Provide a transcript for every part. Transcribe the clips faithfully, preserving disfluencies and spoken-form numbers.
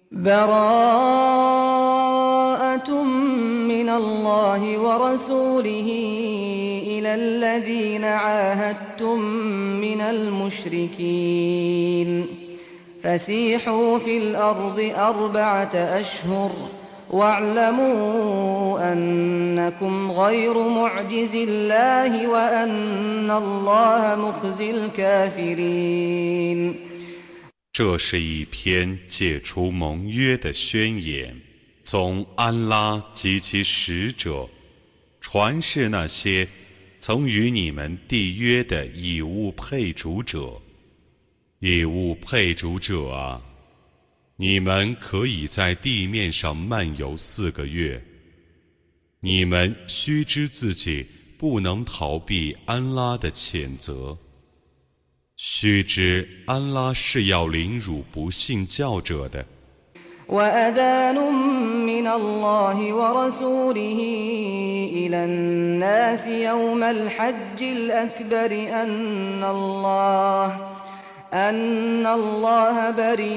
براءة من الله ورسوله إلى الذين عاهدتم من المشركين فسيحوا في الأرض أربعة أشهر واعلموا أنكم غير معجز الله وأن الله مخزي الكافرين。 这是一篇解除盟约的宣言，从安拉及其使者传示那些曾与你们缔约的以物配主者。以物配主者啊，你们可以在地面上漫游四个月，你们须知自己不能逃避安拉的谴责。须知安拉是要凌辱不信教者的。 وأذان من الله ورسوله إلى الناس يوم الحج الأكبر أن الله أن الله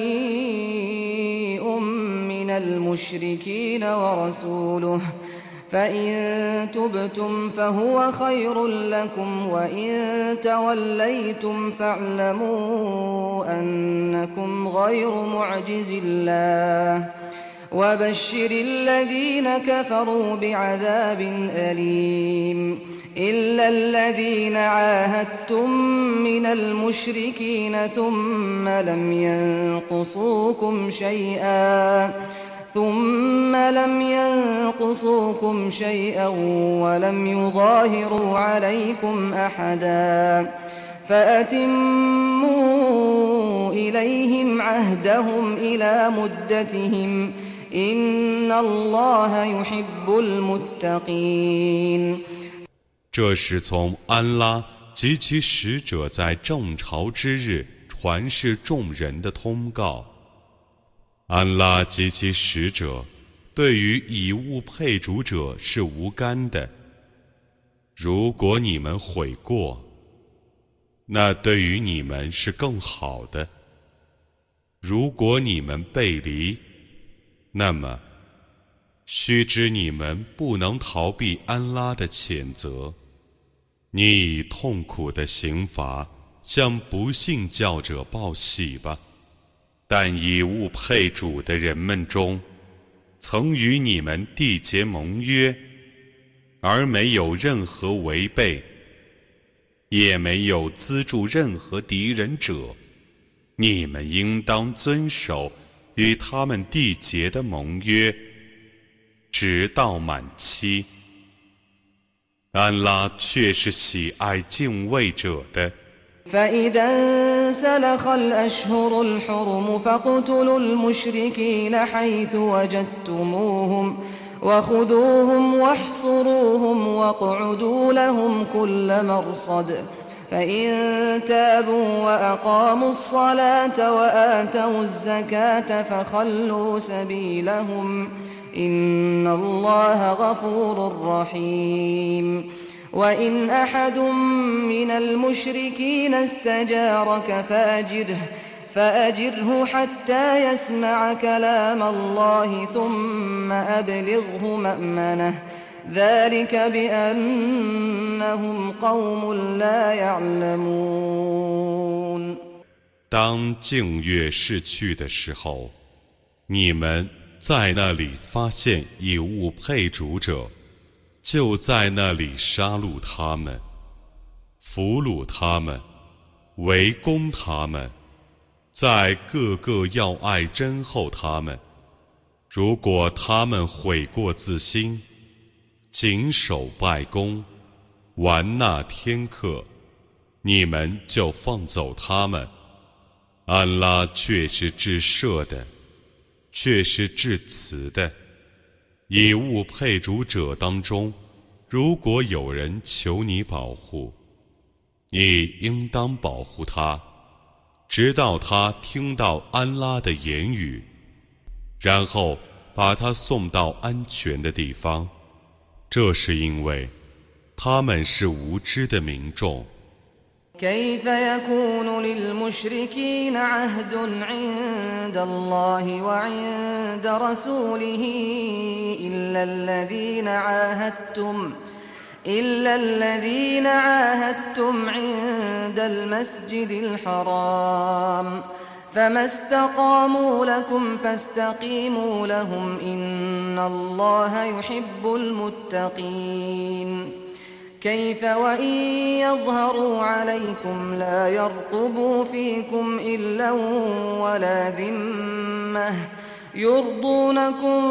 بريء من المشركين ورسوله فإن تبتم فهو خير لكم وإن توليتم فاعلموا أنكم غير معجز الله وبشر الذين كفروا بعذاب أليم إلا الذين عاهدتم من المشركين ثم لم ينقصوكم شيئا ثم لم ينقصوكم شيئا ولم يظاهروا عليكم أحدا فأتموا إليهم عهدهم إلى مدتهم إن الله يحب المتقين。 这是从安拉及其使者在正朝之日传示众人的通告。安拉及其使者对于以物配主者是无干的。如果你们悔过，那对于你们是更好的；如果你们背离，那么须知你们不能逃避安拉的谴责。你以痛苦的刑罚向不信教者报喜吧。但以物配主的人们中，曾与你们缔结盟约，而没有任何违背，也没有资助任何敌人者，你们应当遵守与他们缔结的盟约，直到满期。安拉却是喜爱敬畏者的。 فإذا انسلخ الأشهر الحرم فاقتلوا المشركين حيث وجدتموهم وخذوهم واحصروهم واقعدوا لهم كل مرصد فإن تابوا وأقاموا الصلاة وآتوا الزكاة فخلوا سبيلهم إن الله غفور رحيم وإن أحد من المشركين استجارك فأجره, فأجره حتى يسمع كلام الله ثم أبلغه مأمنه ذلك بأنهم قوم لا يعلمون。 当净月逝去的时候，你们在那里发现以物配主者，就在那里杀戮他们，俘虏他们，围攻他们，在各个要爱真后他们。如果他们悔过自新，谨守拜功，玩纳天课，你们就放走他们。安拉却是至赦的，却是至慈的。以物配主者当中，如果有人求你保护，你应当保护他，直到他听到安拉的言语，然后把他送到安全的地方。这是因为他们是无知的民众。 كيف يكون للمشركين عهد عند الله وعند رسوله إلا الذين عاهدتم إلا الذين عاهدتم عند المسجد الحرام فما استقاموا لكم فاستقيموا لهم إن الله يحب المتقين كيف وإن يظهروا عليكم لا يرقبوا فيكم إلا ولا ذمة يرضونكم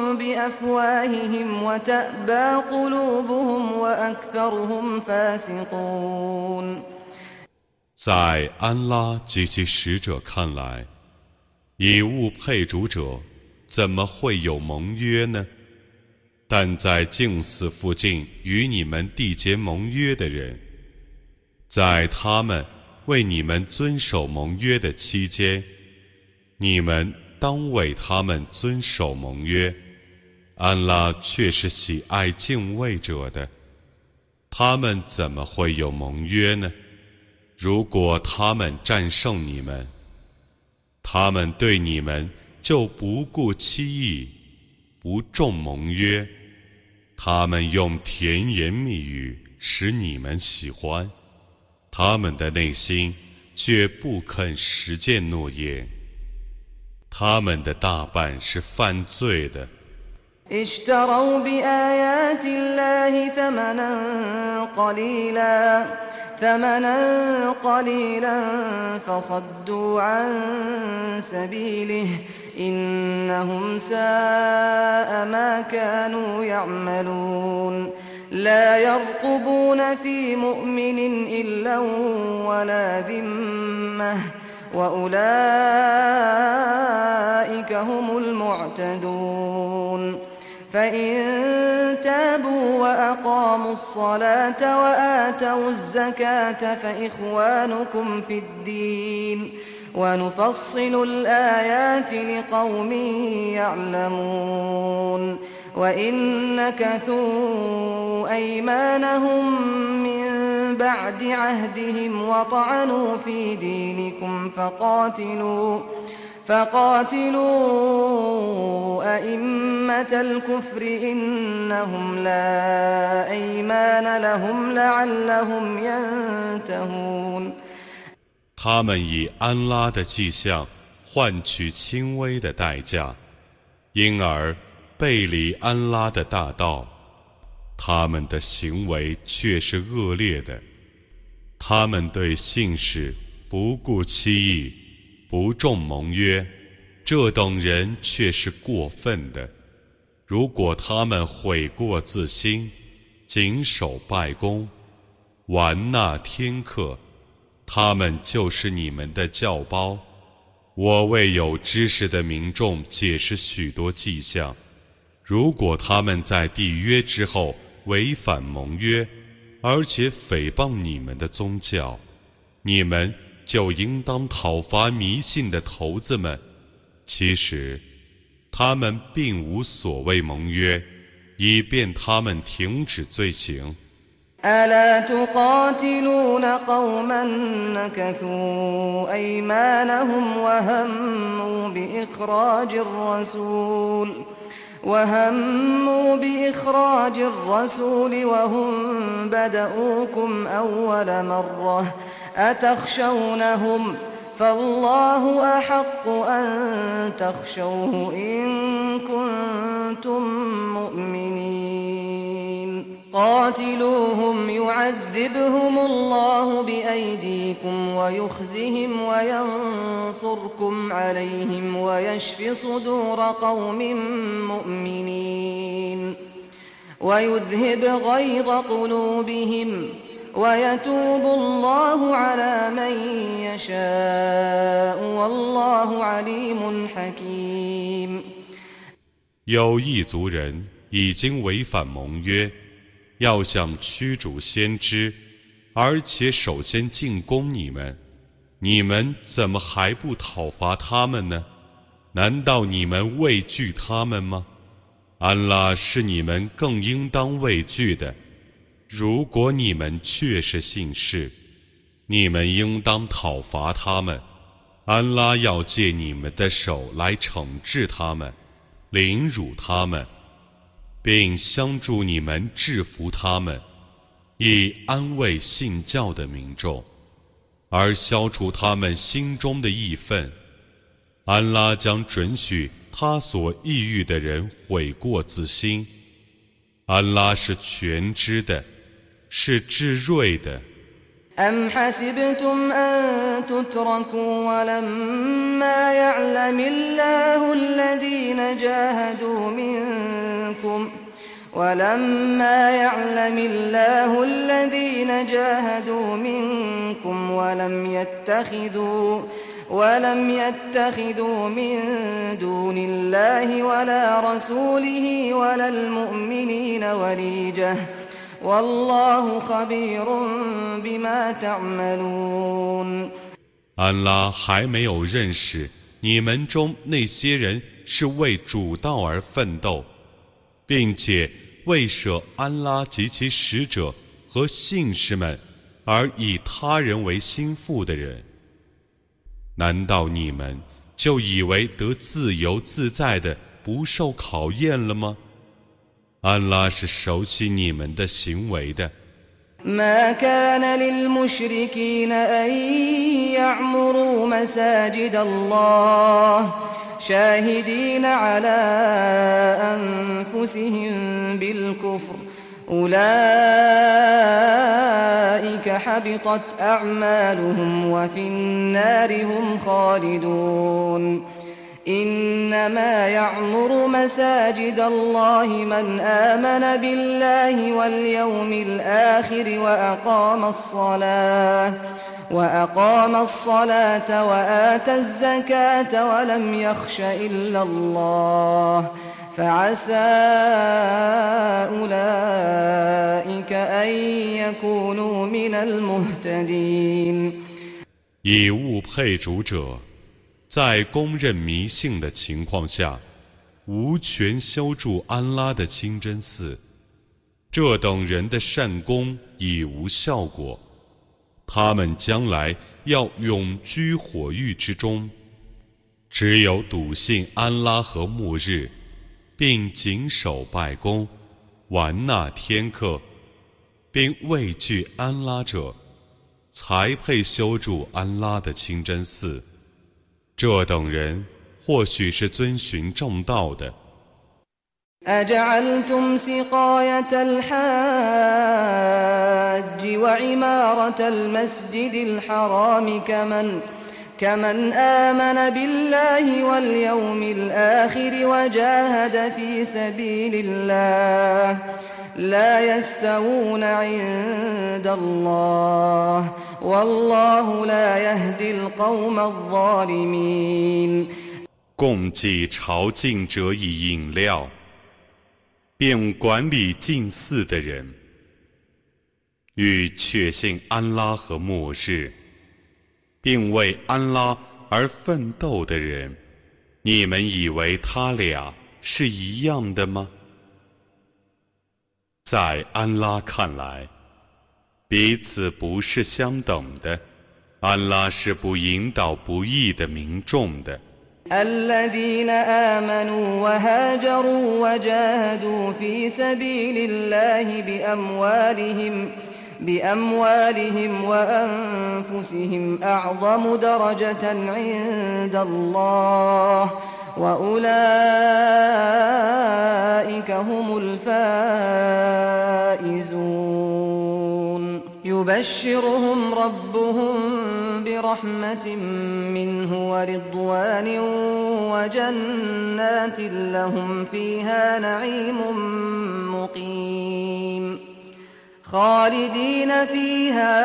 بأفواههم وتأبى قلوبهم وأكثرهم فاسقون。 在安拉及其使者看来，以物配主者怎么会有盟约呢？但在净寺附近与你们缔结盟约的人，在他们为你们遵守盟约的期间，你们当为他们遵守盟约。安拉却是喜爱敬畏者的。他们怎么会有盟约呢？如果他们战胜你们，他们对你们就不顾期义，不重盟约。他们用甜言蜜语使你们喜欢，他们的内心却不肯实践诺言。他们的大半是犯罪的。 اشتروا بآيات الله ثمنا قليلا ثمنا قليلا فصدوا عن سبيله إنهم ساء ما كانوا يعملون لا يرقبون في مؤمن إلا ولا ذمة وأولئك هم المعتدون فإن تابوا وأقاموا الصلاة وآتوا الزكاة فإخوانكم في الدين ونفصل الآيات لقوم يعلمون وإن نكثوا أيمانهم من بعد عهدهم وطعنوا في دينكم فقاتلوا فقاتلوا أئمة الكفر إنهم لا أيمان لهم لعلهم ينتهون。 他们以安拉的迹象换取轻微的代价，因而背离安拉的大道，他们的行为却是恶劣的。他们对信使不顾期义，不重盟约，这等人却是过分的。如果他们悔过自新，谨守拜功，玩纳天课，他们就是你们的教胞。我为有知识的民众解释许多迹象，如果他们在缔约之后违反盟约，而且诽谤你们的宗教，你们就应当讨伐迷信的头子们。其实他们并无所谓盟约，以便他们停止罪行。 ألا تقاتلون قوما نكثوا أيمانهم وهموا بإخراج الرسول وهموا بإخراج الرسول وهم بدؤوكم أول مرة أتخشونهم فالله أحق أن تخشوه إن كنتم مؤمنين قاتلوهم يعذبهم الله بأيديكم ويخزهم وينصركم عليهم ويشف صدور قوم مؤمنين ويذهب غيظ قلوبهم ويتوب الله على من يشاء والله عليم حكيم。 有一族人已经违反盟约，要想驱逐先知，而且首先进攻你们，你们怎么还不讨伐他们呢？难道你们畏惧他们吗？安拉是你们更应当畏惧的。如果你们确是信士， 你们应当讨伐他们，安拉要借你们的手来惩治他们，凌辱他们，并相助你们制服他们，以安慰信教的民众，而消除他们心中的义愤。安拉将准许他所抑郁的人悔过自新。安拉是全知的，是至睿的。 أم حسبتم أن تتركوا ولما يعلم الله الذين جاهدوا منكم ولما يعلم الله الذين جاهدوا منكم ولم يتخذوا ولم يتخذوا من دون الله ولا رسوله ولا المؤمنين وليجة والله خبير بما تعملون。 安拉还没有认识你们中那些人是为主道而奋斗，并且为舍安拉及其使者和信士们而以他人为心腹的人。难道你们就以为得自由自在的不受考验了吗？安拉是熟悉你们的行为的。 ما كان للمشركين أن يعمروا مساجد الله شاهدين على أنفسهم بالكفر أولئك حبطت أعمالهم وفي النار هم خالدون إنما يعمر مساجد الله من آمن بالله واليوم الآخر وأقام الصلاة وأقام الصلاة وآتى الزكاة ولم يخش إلا الله فعسى أولئك أن يكونوا من المهتدين。 以物配主者，在公认迷信的情况下，无权修筑安拉的清真寺，这等人的善功已无效果，他们将来要永居火狱之中。只有笃信安拉和末日，并谨守拜功，玩纳天课，并畏惧安拉者，才配修筑安拉的清真寺。这等人或许是遵循正道的。 أجعلتم سقاية الحاج وعمارة المسجد الحرام كمن كمن آمن بالله واليوم الآخر وجاهد في سبيل الله لا يستوون عند الله والله لا يهدي القوم الظالمين。 供给朝觐者以饮料，并管理禁寺的人，与确信安拉和末日，并为安拉而奋斗的人，你们以为他俩是一样的吗？在安拉看来，彼此不是相等的。安拉是不引导不义的民众的。 الذين آمنوا وهاجروا وجاهدوا في سبيل الله بأموالهم بأموالهم وأنفسهم أعظم درجة عند الله وأولئك هم الفائزون يبشرهم ربهم برحمة منه ورضوان وجنات لهم فيها نعيم مقيم خالدين فيها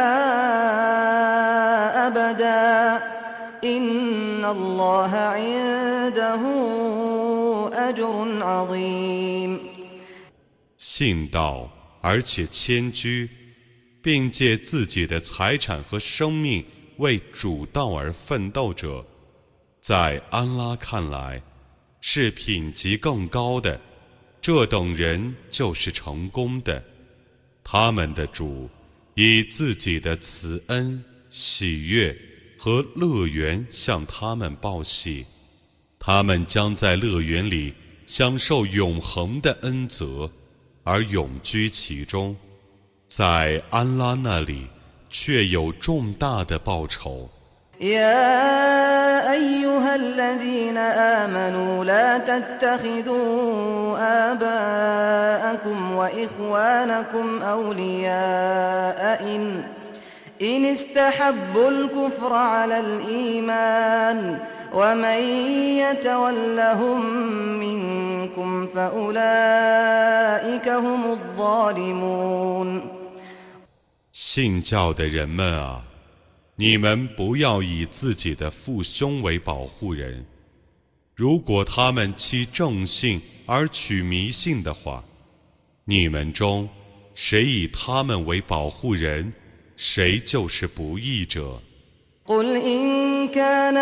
أبدا إن الله عنده أجر عظيم。 信道而且谦居，并借自己的财产和生命为主道而奋斗者，在安拉看来是品级更高的，这等人就是成功的。他们的主以自己的慈恩喜悦和乐园向他们报喜，他们将在乐园里享受永恒的恩泽，而永居其中，在安拉那里却有重大的报酬。 يا أيها الذين آمنوا لا تتخذوا آباءكم وإخوانكم أولياء إن إن استحبوا الكفر على الإيمان ومن يتولهم منكم فأولئك هم الظالمون。 信教的人们啊，你们不要以自己的父兄为保护人，如果他们弃正信而取迷信的话，你们中谁以他们为保护人，谁就是不义者。 قل إن كان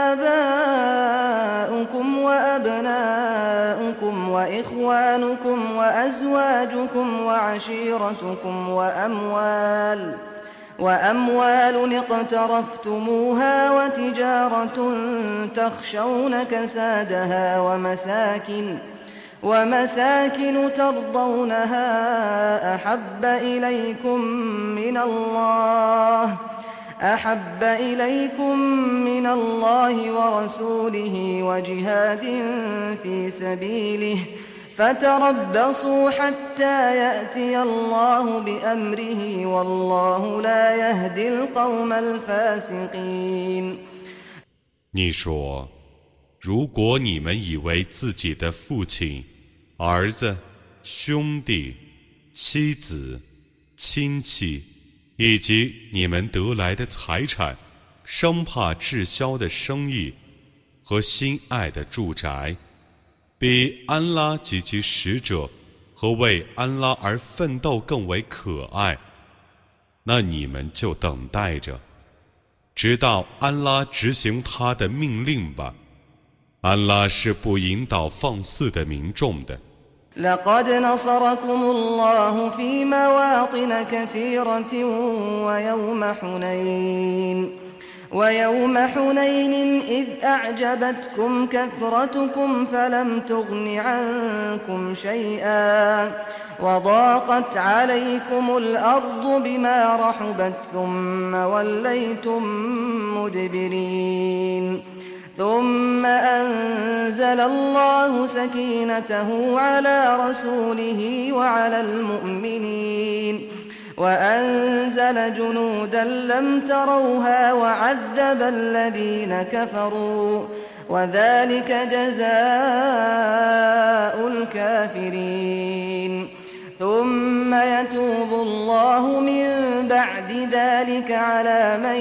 آباؤكم وأبناؤكم وإخوانكم وأزواجكم وعشيرتكم وأموال وأموال اقترفتموها وتجارة تخشون كسادها ومساكن ومساكن ترضونها أحب إليكم من الله أحب إليكم من الله ورسوله وجهاد في سبيله فتربصوا حتى يأتي الله بأمره والله لا يهدي القوم الفاسقين。 你说，如果你们以为自己的父亲、儿子、兄弟、妻子、亲戚以及你们得来的财产，生怕滞销的生意和心爱的住宅，比安拉及其使者和为安拉而奋斗更为可爱，那你们就等待着，直到安拉执行他的命令吧。安拉是不引导放肆的民众的。 لقد نصركم الله في مواطن كثيرة ويوم حنين ويوم حنين إذ أعجبتكم كثرتكم فلم تغن عنكم شيئا وضاقت عليكم الأرض بما رحبت ثم وليتم مدبرين ثم أنزل الله سكينته على رسوله وعلى المؤمنين وأنزل جنودا لم تروها وعذب الذين كفروا وذلك جزاء الكافرين ثم يتوب الله من بعد ذلك على من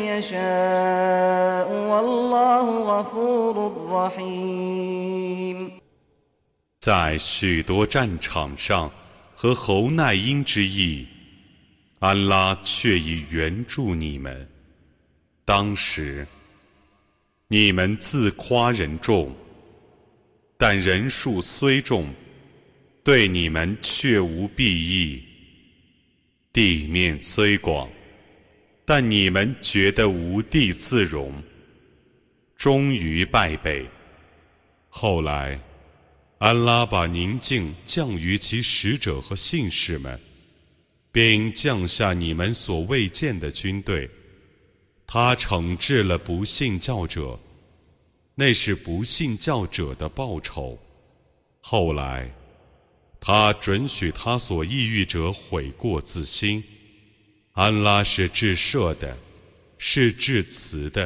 يشاء والله غفور رحيم。 在许多战场上和侯奈因之役，安拉却已援助你们。当时你们自夸人众，但人数虽众，对你们却无裨益。地面虽广，但你们觉得无地自容，终于败北。后来安拉把宁静降于其使者和信士们，并降下你们所未见的军队，他惩治了不信教者，那是不信教者的报酬。后来他准许他所抑郁者悔过自新，安拉是至赦的，是至慈的。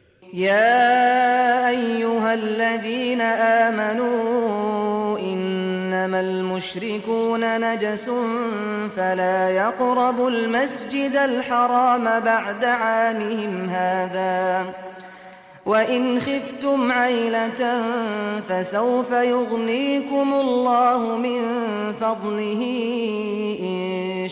يا أيها الذين آمنوا إنما المشركون نجس فلا يقربوا المسجد الحرام بعد عامهم هذا وإن خفتم عيلة فسوف يغنيكم الله من فضله إن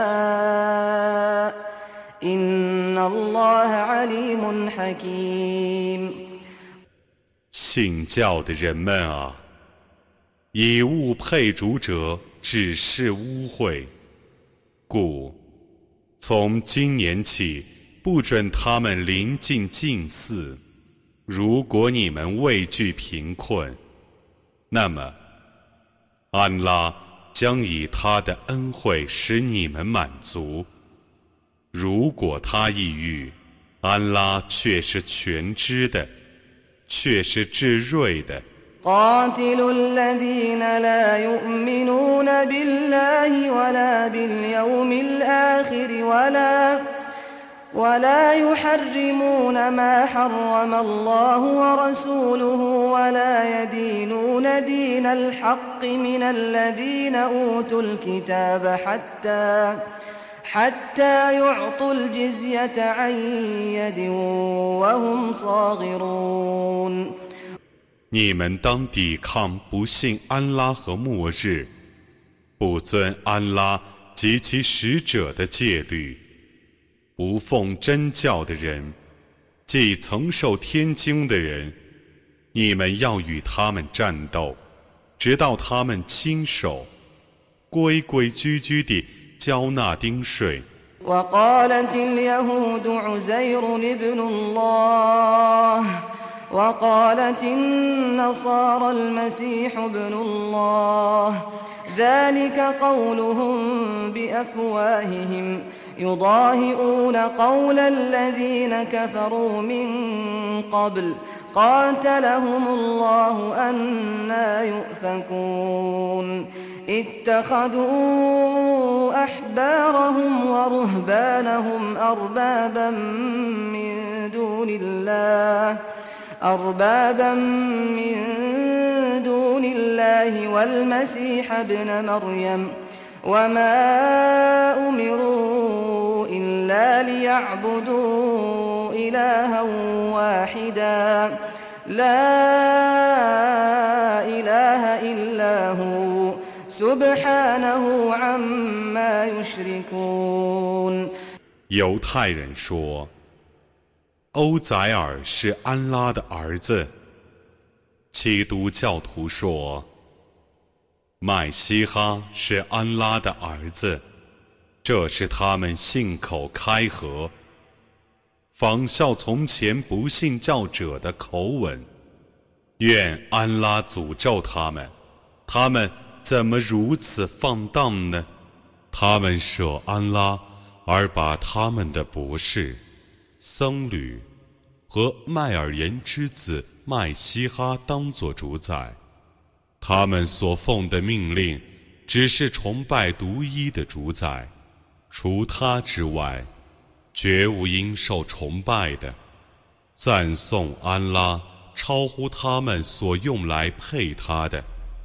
شاء إن الله عليم حكيم。 信教的人们啊，以物配主者只是污秽，故从今年起不准他们临近近寺。如果你们畏惧贫困，那么安拉将以他的恩惠使你们满足。如果他抑郁，安拉却是全知的，却是至睿的。 قاتلوا الذين لا يؤمنون بالله ولا باليوم الآخر ولا ولا يحرمون ما حرم الله ورسوله ولا يدينون دين الحق من الذين أوتوا الكتاب حتى حتى يعطوا الجزية عن يد وهم صاغرون。 你们当抵抗不信安拉和末日，不遵安拉及其使者的戒律，不奉真教的人，即曾受天经的人，你们要与他们战斗，直到他们亲手规规矩矩地交纳丁税。 وقالت اليهود عزير ابن الله وقالت النصارى المسيح ابن الله ذلك قولهم بأفواههم يضاهئون قول الذين كفروا من قبل قاتلهم الله أنى يؤفكون اتخذوا أحبارهم ورهبانهم أربابا من دون الله أربابا من دون الله والمسيح ابن مريم وما أمروا إلا ليعبدوا إلها واحدا لا إله إلا هو سبحانه عما يشركون。 犹太人说，欧宰尔是安拉的儿子。基督教徒说，麦西哈是安拉的儿子。这是他们信口开河，仿效从前不信教者的口吻。愿安拉诅咒他们，他们怎么如此放荡呢？他们舍安拉，而把他们的博士僧侣和麦尔言之子麦西哈当作主宰，他们所奉的命令只是崇拜独一的主宰，除他之外绝无应受崇拜的。赞颂安拉超乎他们所用来配他的。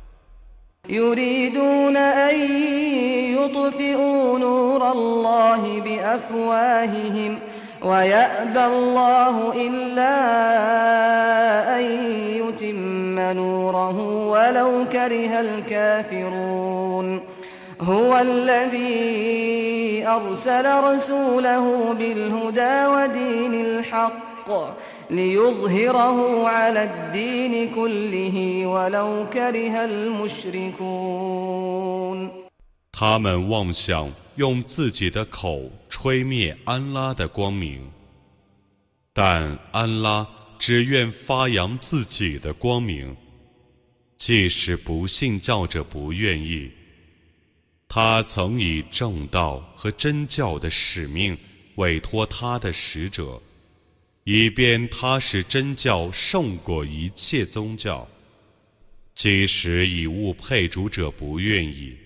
يريدون أن يطفئوا نور الله بأفواههم ويأبى الله إلا أن يتم نوره ولو كره الكافرون هو الذي أرسل رسوله بالهدى ودين الحق ليظهره على الدين كله ولو كره المشركون。 他们妄想用自己的口吹灭安拉的光明，但安拉只愿发扬自己的光明，即使不信教者不愿意。他曾以正道和真教的使命委托他的使者，以便他使真教胜过一切宗教，即使以物配主者不愿意。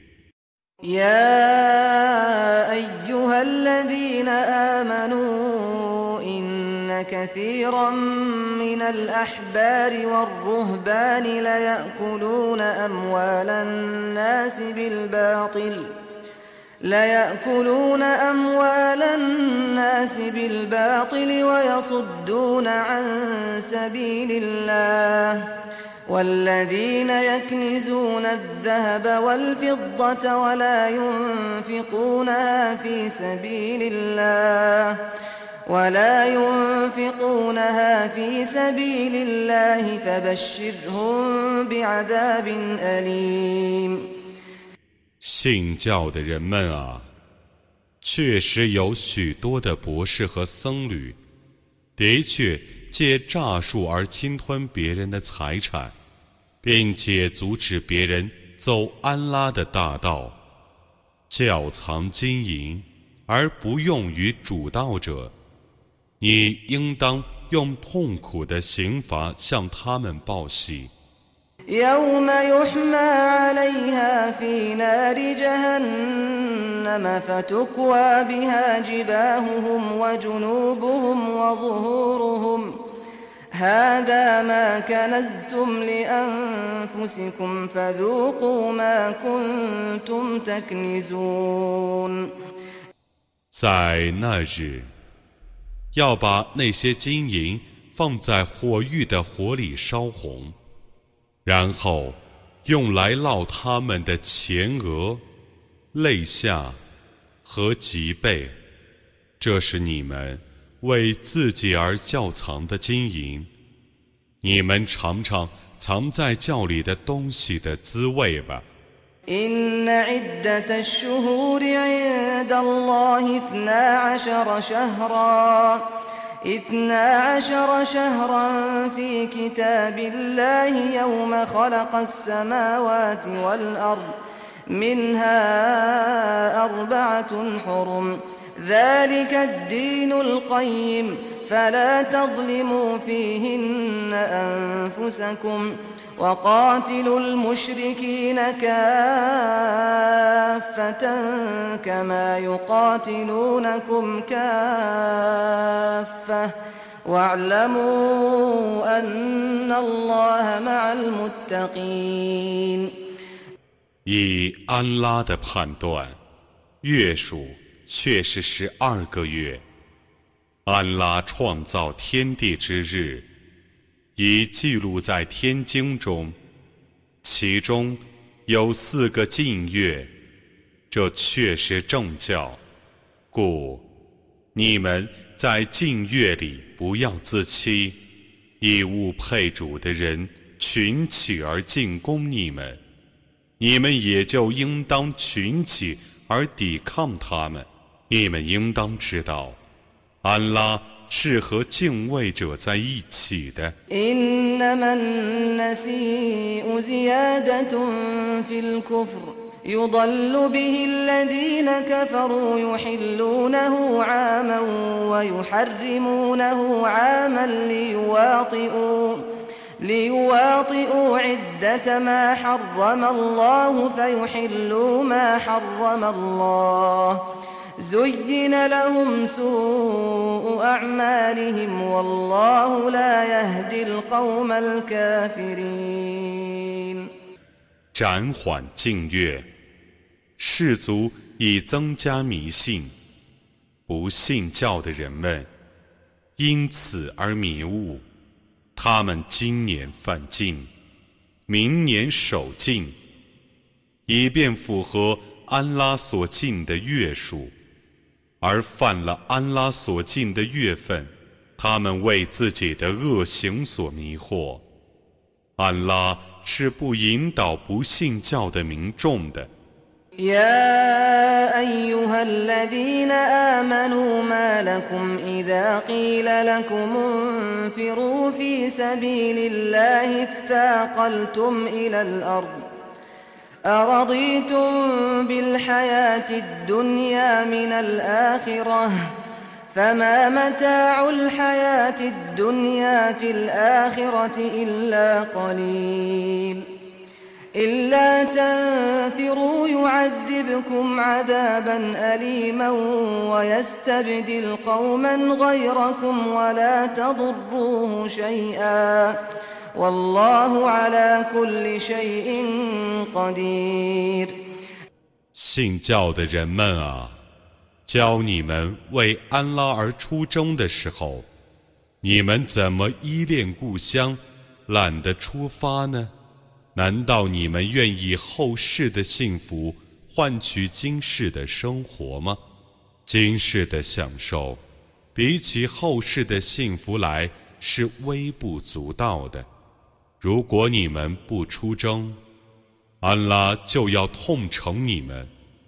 يا أيها الذين آمنوا إن كثيرا من الأحبار والرهبان ليأكلون أموال الناس بالباطل ليأكلون أموال الناس بالباطل ويصدون عن سبيل الله والذين يكنزون الذهب والفضة ولا ينفقونها في سبيل الله ولا ينفقونها في سبيل الله فبشرهم بعذاب أليم。 信教的人们啊， 确实有许多的博士和僧侣，的确借诈术而侵吞别人的财产，并且阻止别人走安拉的大道，窖藏金银而不用于主道者，你应当用痛苦的刑罚向他们报喜。 يوم يحمى عليها في نار جهنم فتكوى بها جباههم وجنوبهم وظهورهم هذا ما كنزتم لأنفسكم فذوقوا ما كنتم تكنزون 在那日，要把那些金银放在火狱的火里烧红，然后用来烙他们的前额、肋下和脊背，这是你们为自己而窖藏的金银，你们尝尝藏在窖里的东西的滋味吧。 إن عدة الشهور عند الله اثنا عشر شهرا اثنا عشر شهرا في كتاب الله يوم خلق السماوات والأرض منها أربعة حرم ذلك الدين القيم فلا تظلموا فيهن أنفسكم وقاتلوا المشركين كافة كما يقاتلونكم كافة واعلموا أن الله مع المتقين 以安拉的判断，月数却是十二个月。安拉创造天地之日，已记录在天经中，其中有四个禁月，这确是正教。故你们在禁月里不要自欺，以物配主的人群起而进攻你们，你们也就应当群起而抵抗他们。你们应当知道，安拉是和敬畏者在一起的。 إنما النسيء زيادة في الكفر يضل به الذين كفروا يحلونه عاما ويحرمونه عاما ليواطئوا ليواطئوا عدة ما حرم الله فيحلوا ما حرم الله زين لهم سوء أعمالهم والله لا يهدي القوم الكافرين 暂缓禁月，士族以增加迷信，不信教的人们因此而迷误。他们今年犯禁，明年守禁，以便符合安拉所禁的月数，而犯了安拉所禁的月份，他们为自己的恶行所迷惑。安拉是不引导不信教的民众的。 يا أيها الذين آمنوا ما لكم إذا قيل لكم انفروا في سبيل الله اثاقلتم إلى الأرض أرضيتم بالحياة الدنيا من الآخرة فما متاع الحياة الدنيا في الآخرة إلا قليل إلا تنفروا يعذبكم عذابا أليما ويستبدل قوما غيركم ولا تضروه شيئا والله على كل شيء قدير 信教的人们啊，教你们为安拉而出征的时候，你们怎么依恋故乡，懒得出发呢？难道你们愿意后世的幸福换取今世的生活吗？今世的享受比起后世的幸福来是微不足道的。如果你们不出征，安拉就要痛惩你们。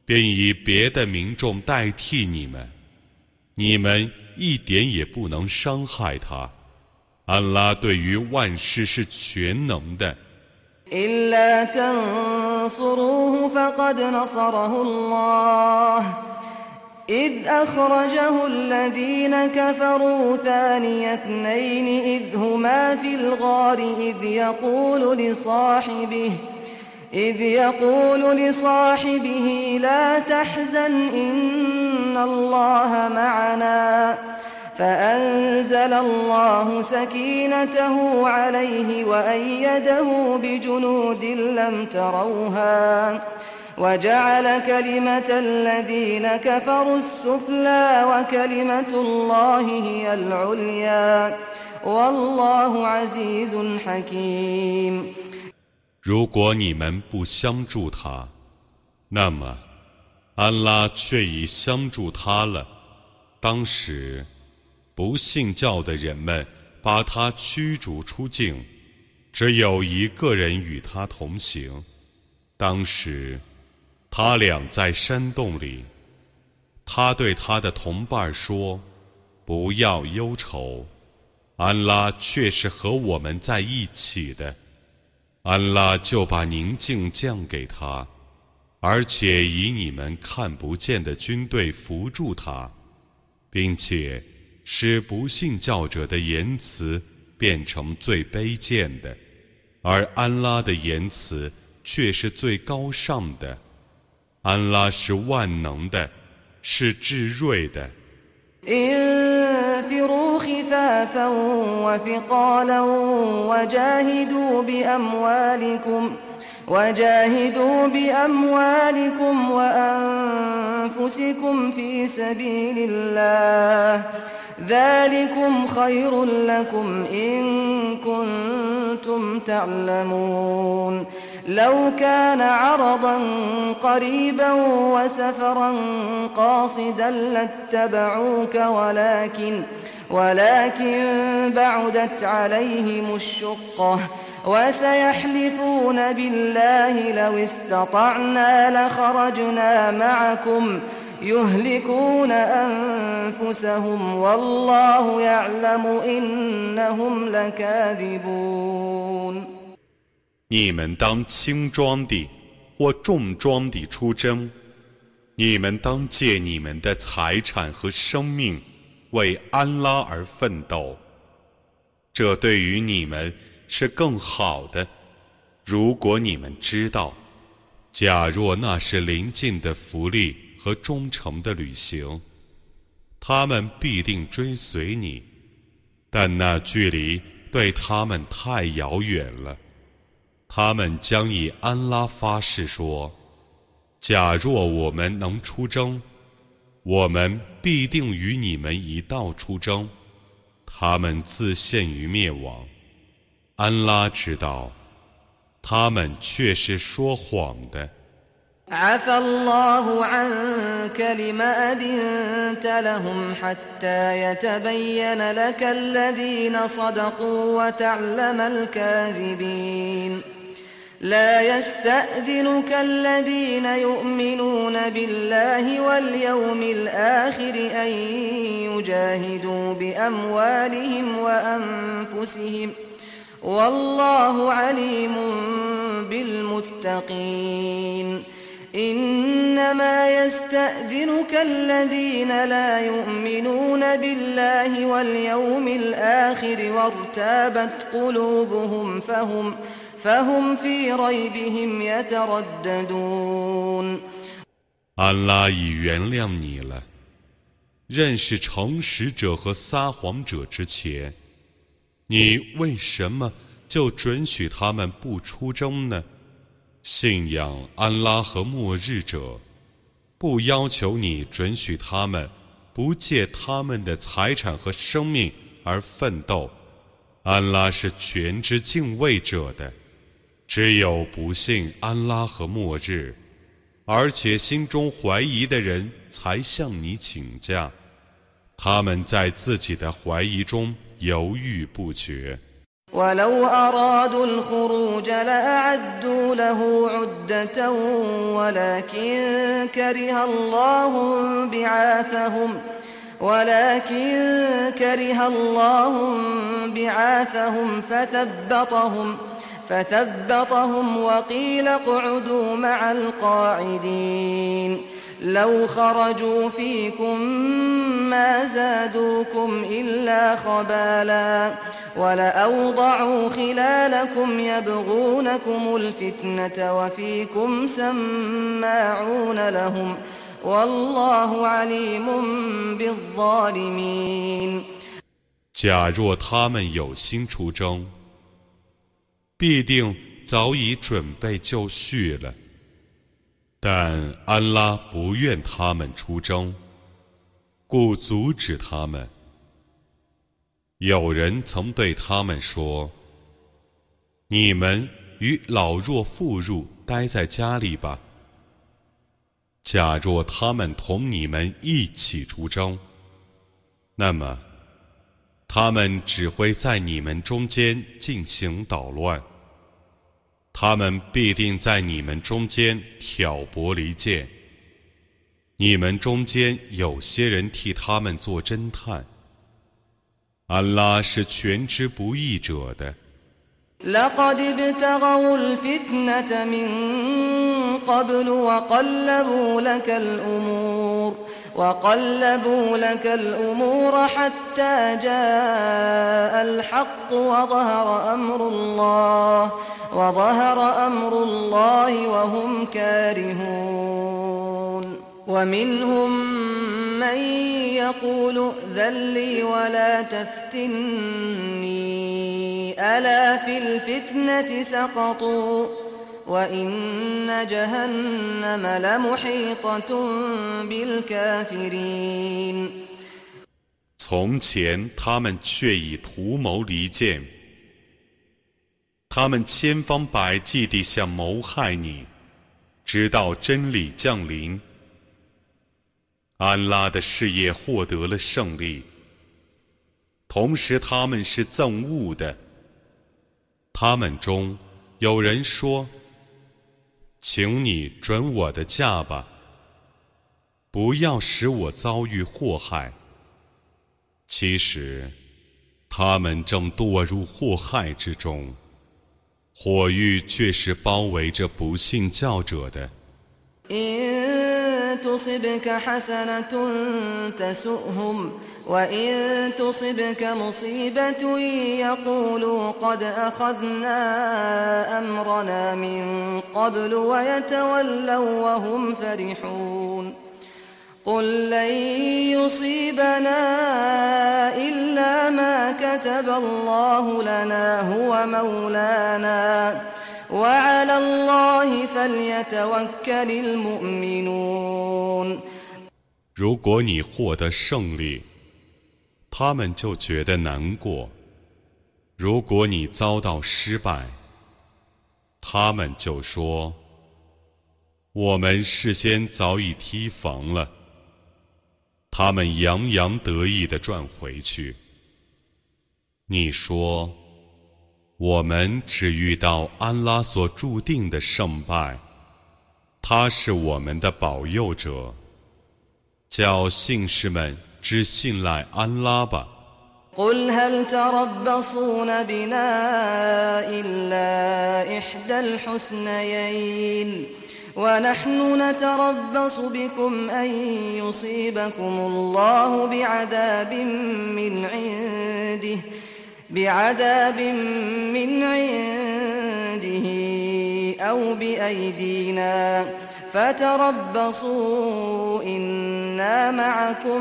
并以别的民众代替你们，你们一点也不能伤害他。安拉对于万事是全能的。 إلا تنصروه فقد نصره الله إذ أخرجه الذين كفروا ثاني اثنين إذ هما في الغار إذ يقول لصاحبه إذ يقول لصاحبه لا تحزن إن الله معنا فأنزل الله سكينته عليه وأيده بجنود لم تروها وجعل كلمة الذين كفروا السفلى وكلمة الله هي العليا والله عزيز حكيم。 如果你们不相助他，那么安拉却已相助他了。当时不信教的人们把他驱逐出境，只有一个人与他同行。当时他俩在山洞里，他对他的同伴说：不要忧愁，安拉却是和我们在一起的。安拉就把宁静降给他，而且以你们看不见的军队扶助他，并且使不信教者的言辞变成最卑贱的，而安拉的言辞却是最高尚的。安拉是万能的，是至睿的。 انفروا خفافا وثقالا وجاهدوا بأموالكم وجاهدوا بأموالكم وأنفسكم في سبيل الله ذلكم خير لكم إن كنتم تعلمون لو كان عرضا قريبا وسفرا قاصدا لاتبعوك ولكن ولكن بعدت عليهم الشقة وسيحلفون بالله لو استطعنا لخرجنا معكم يهلكون أنفسهم والله يعلم إنهم لكاذبون。 你们当轻装地或重装地出征，你们当借你们的财产和生命为安拉而奋斗，这对于你们是更好的。如果你们知道，假若那是临近的福利和忠诚的旅行，他们必定追随你，但那距离对他们太遥远了。他们将以安拉发誓说，假若我们能出征，我们必定与你们一道出征。他们自陷于灭亡，安拉知道，他们却是说谎的。 عفى الله عنك لما أذنت لهم حتى يتبين لك الذين صدقوا وتعلم الكاذبين لا يستأذنك الذين يؤمنون بالله واليوم الآخر أن يجاهدوا بأموالهم وأنفسهم والله عليم بالمتقين إنما يستأذنك الذين لا يؤمنون بالله واليوم الآخر وارتابت قلوبهم فهم فهم في ريبهم يترددون。 安拉已原谅你了。认识诚实者和撒谎者之前，你为什么就准许他们不出征呢？信仰安拉和末日者，不要求你准许他们不借他们的财产和生命而奋斗。安拉是全知敬畏者的。只有不信安拉和末日，而且心中怀疑的人才向你请假，他们在自己的怀疑中犹豫不决。 ولو أرادوا الخروج لأعدوا له عدة ولكن كره الله بعاثهم ولكن كره الله بعاثهم فثبطهم فثبطهم وقيل اقعدوا مع القاعدين لو خرجوا فيكم ما زادوكم إلا خبالا ولأوضعوا خلالكم يبغونكم الفتنة وفيكم سماعون لهم والله عليم بالظالمين。 假若他们有心出征，必定早已准备就绪了。但安拉不愿他们出征，故阻止他们。有人曾对他们说：“你们与老弱妇孺待在家里吧。”假若他们同你们一起出征，那么他们只会在你们中间进行捣乱，他们必定在你们中间挑拨离间，你们中间有些人替他们做侦探。安拉是全知不义者的。 لقد ابتغوا الفتنة من قبل وقلبوا لك الأمور وقلبوا لك الأمور حتى جاء الحق وظهر أمر الله وظهر أمر الله وهم كارهون ومنهم من يقول ائذن لي ولا تفتني ألا في الفتنة سقطوا وإن جهنم لمحيطة بالكافرين。 从前他们却已图谋离间，他们千方百计地想谋害你，直到真理降临。安拉的事业获得了胜利，同时他们是憎恶的。他们中有人说：“请你准我的驾吧，不要使我遭遇祸害。”其实，他们正堕入祸害之中，火狱却是包围着不信教者的。 إن تصبك حسنة تسؤهم وإن تصبك مصيبة يقولوا قد أخذنا أمرنا من قبل ويتولوا وهم فرحون قل لن يصيبنا إلا ما كتب الله لنا هو مولانا وعلى الله فليتوكل المؤمنون。 如果你获得胜利，他们就觉得难过；如果你遭到失败，他们就说：“我们事先早已提防了。”他们洋洋得意地转回去。你说：“我们只遇到安拉所注定的胜败，他是我们的保佑者。叫信士们只信赖安拉吧。 قل هل تربصون بنا إلا إحدى الحسنيين ونحن نتربص بكم أن يصيبكم الله بعذاب من عنده بعذاب من عنده أو بأيدينا فتربصوا إنا معكم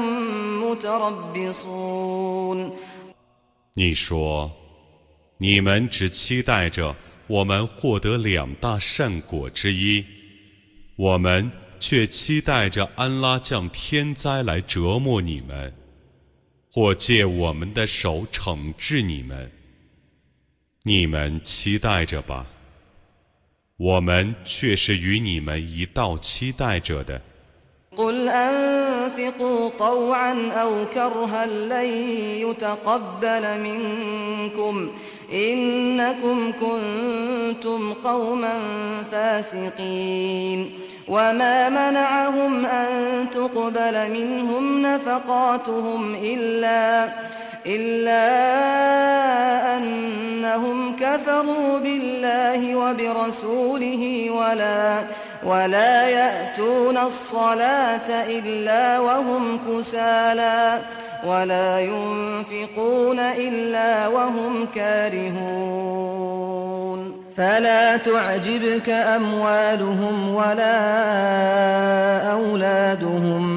متربصون。 你说，你们只期待着我们获得两大善果之一，我们却期待着安拉降天灾来折磨你们，或借我们的手惩治你们。你们期待着吧，我们却是与你们一道期待着的。 قل أنفقوا طوعا أو كرها لن يتقبل منكم إنكم كنتم قوما فاسقين وما منعهم أن تقبل منهم نفقاتهم إلا إلا أنهم كفروا بالله وبرسوله ولا ولا يأتون الصلاة إلا وهم كسالى ولا ينفقون إلا وهم كارهون فلا تعجبك أموالهم ولا أولادهم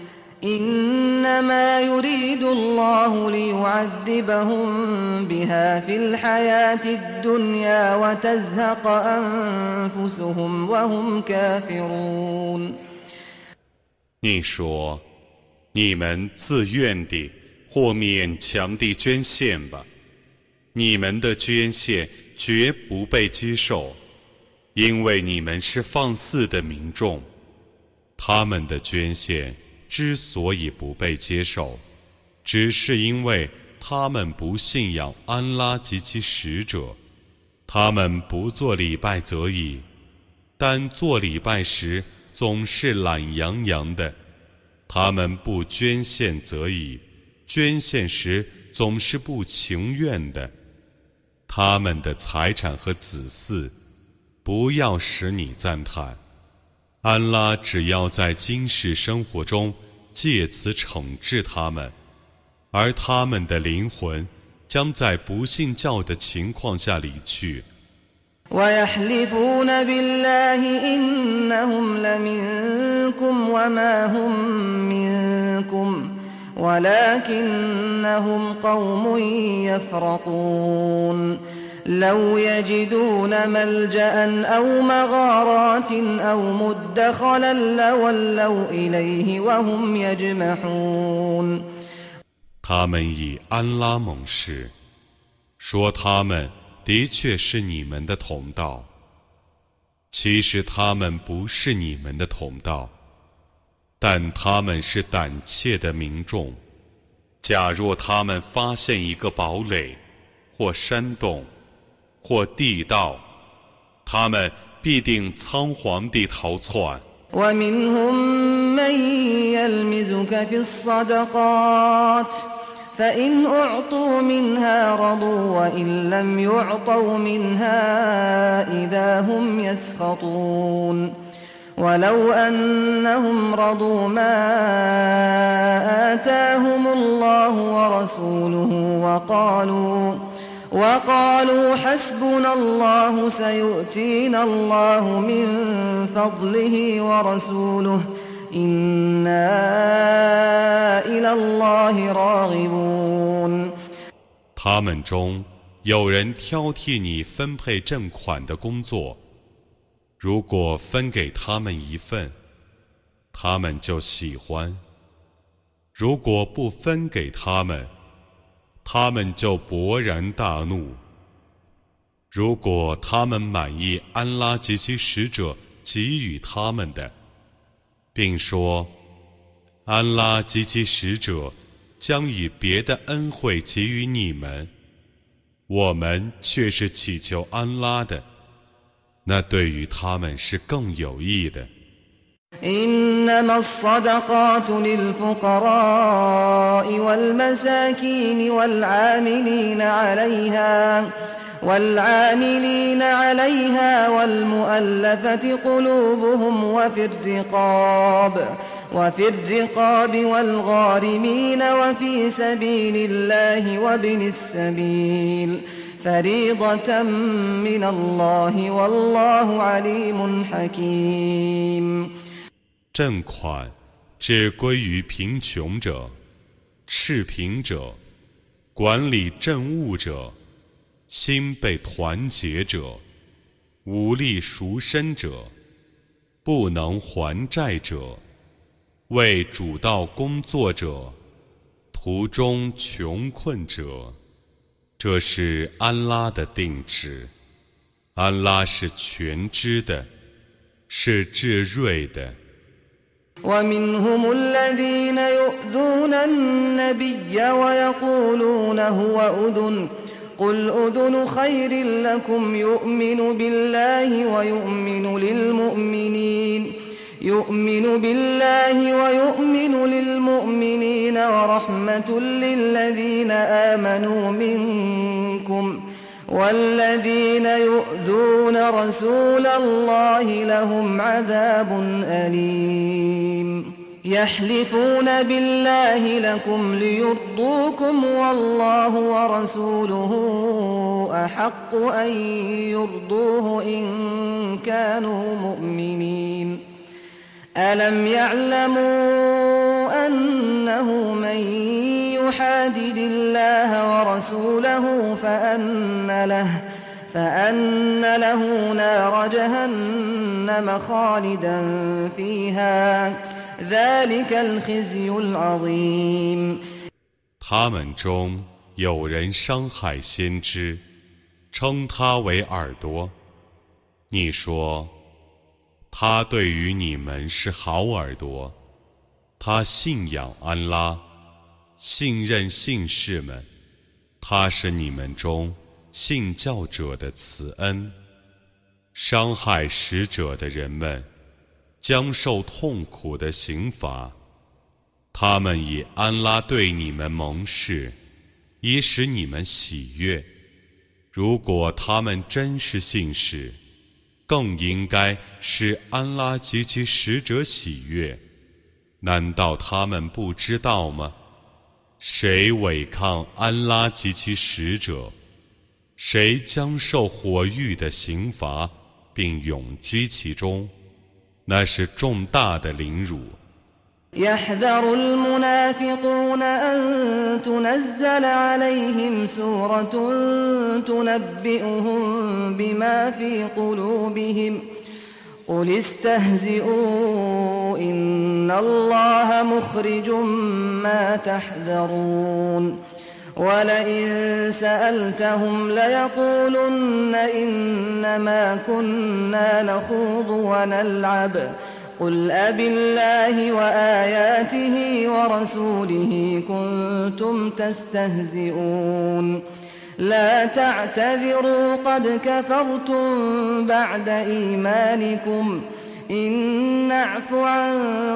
إنما يريد الله ليعذبهم بها في الحياة الدنيا وتزهق أنفسهم وهم كافرون 你说，你们自愿地或勉强地捐献吧，你们的捐献绝不被接受，因为你们是放肆的民众。他们的捐献之所以不被接受，只是因为他们不信仰安拉及其使者，他们不做礼拜则已，但做礼拜时总是懒洋洋的，他们不捐献则已，捐献时总是不情愿的。他们的财产和子嗣不要使你赞叹，安拉只要在今世生活中借此惩治他们，而他们的灵魂将在不信教的情况下离去。 ويحلفون بالله إنهم لمنكم وما هم منكم ولكنهم قوم يفرقون لو يجدون ملجأ أو مغارات أو مدخلا لولوا إليه وهم يجمحون 他们以安拉盟誓，说他们的确是你们的同道，其实他们不是你们的同道，但他们是胆怯的民众。假若他们发现一个堡垒或山洞或地道，他们必定仓皇地逃窜。 ومنهم من يلمزك في الصدقات فإن أعطوا منها رضوا وإن لم يعطوا منها إذا هم يسخطون ولو أنهم رضوا ما آتاهم الله ورسوله وقالوا وقالوا حسبنا الله سيؤتينا الله من فضله ورسوله إنا إلى الله راغبون 他们中有人挑剔你分配赈款的工作，如果分给他们一份，他们就喜欢；如果不分给他们，他们就勃然大怒。如果他们满意安拉及其使者给予他们的，并说安拉及其使者将以别的恩惠给予你们，我们却是祈求安拉的，那对于他们是更有益的。 إنما الصدقات للفقراء والمساكين والعاملين عليها والعاملين عليها والمؤلفة قلوبهم وفي الرقاب وفي الرقاب والغارمين وفي سبيل الله وابن السبيل فريضة من الله والله عليم حكيم 赈款只归于贫穷者、赤贫者、管理政务者、心被团结者、无力赎身者、不能还债者、为主道工作者、途中穷困者。这是安拉的定旨，安拉是全知的，是至睿的。 ومنهم الذين يؤذون النبي ويقولون هو أذن قل أذن خير لكم يؤمن بالله ويؤمن للمؤمنين يؤمن بالله ويؤمن للمؤمنين ورحمة للذين آمنوا منكم والذين يؤذون رسول الله لهم عذاب أليم يحلفون بالله لكم ليرضوكم والله ورسوله أحق أن يرضوه إن كانوا مؤمنين ألم يعلموا أنه من يحادد الله ورسوله فأن له فأن له نار جهنم خالدا فيها ذلك الخزي العظيم 他们中有人伤害先知，称他为耳朵。你说，他对于你们是好耳朵，他信仰安拉，信任信士们，他是你们中信教者的慈恩。伤害使者的人们将受痛苦的刑罚，他们以安拉对你们盟誓，以使你们喜悦。如果他们真是信士，更应该使安拉及其使者喜悦。难道他们不知道吗？谁违抗安拉及其使者，谁将受火狱的刑罚，并永居其中，那是重大的凌辱。 يحذر المنافقون أن تنزل عليهم سورة تنبئهم بما في قلوبهم قل استهزئوا إن الله مخرج ما تحذرون ولئن سألتهم ليقولن إنما كنا نخوض ونلعب قل أبالله وآياته ورسوله كنتم تستهزئون لا تعتذروا قد كفرتم بعد إيمانكم إن نعف عن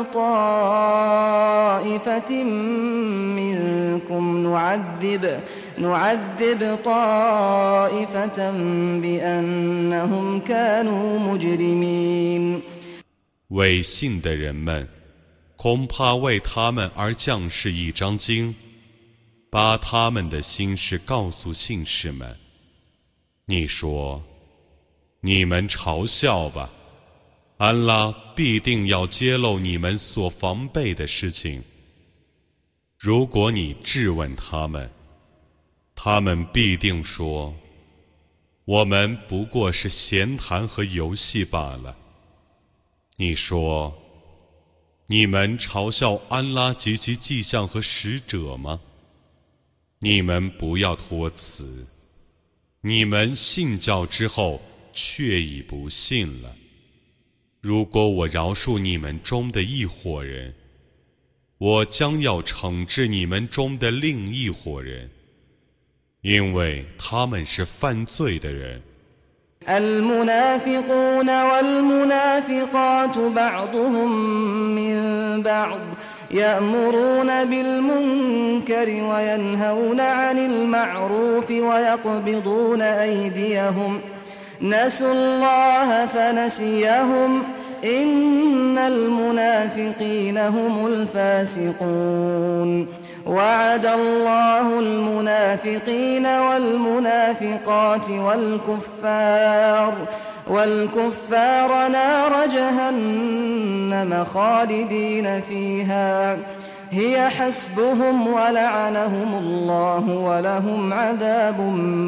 طائفة منكم نعذب نعذب طائفة بأنهم كانوا مجرمين 伪信的人们恐怕为他们而降示一章经，把他们的心事告诉信士们。你说，你们嘲笑吧，安拉必定要揭露你们所防备的事情。如果你质问他们，他们必定说，我们不过是闲谈和游戏罢了。你说，你们嘲笑安拉及其迹象和使者吗？你们不要托辞，你们信教之后却已不信了。如果我饶恕你们中的一伙人，我将要惩治你们中的另一伙人，因为他们是犯罪的人。 المنافقون والمنافقات بعضهم من بعض يأمرون بالمنكر وينهون عن المعروف ويقبضون أيديهم نسوا الله فنسيهم إن المنافقين هم الفاسقون وعد الله المنافقين والمنافقات والكفار والكفار نار جهنم خالدين فيها هي حسبهم ولعنهم الله ولهم عذاب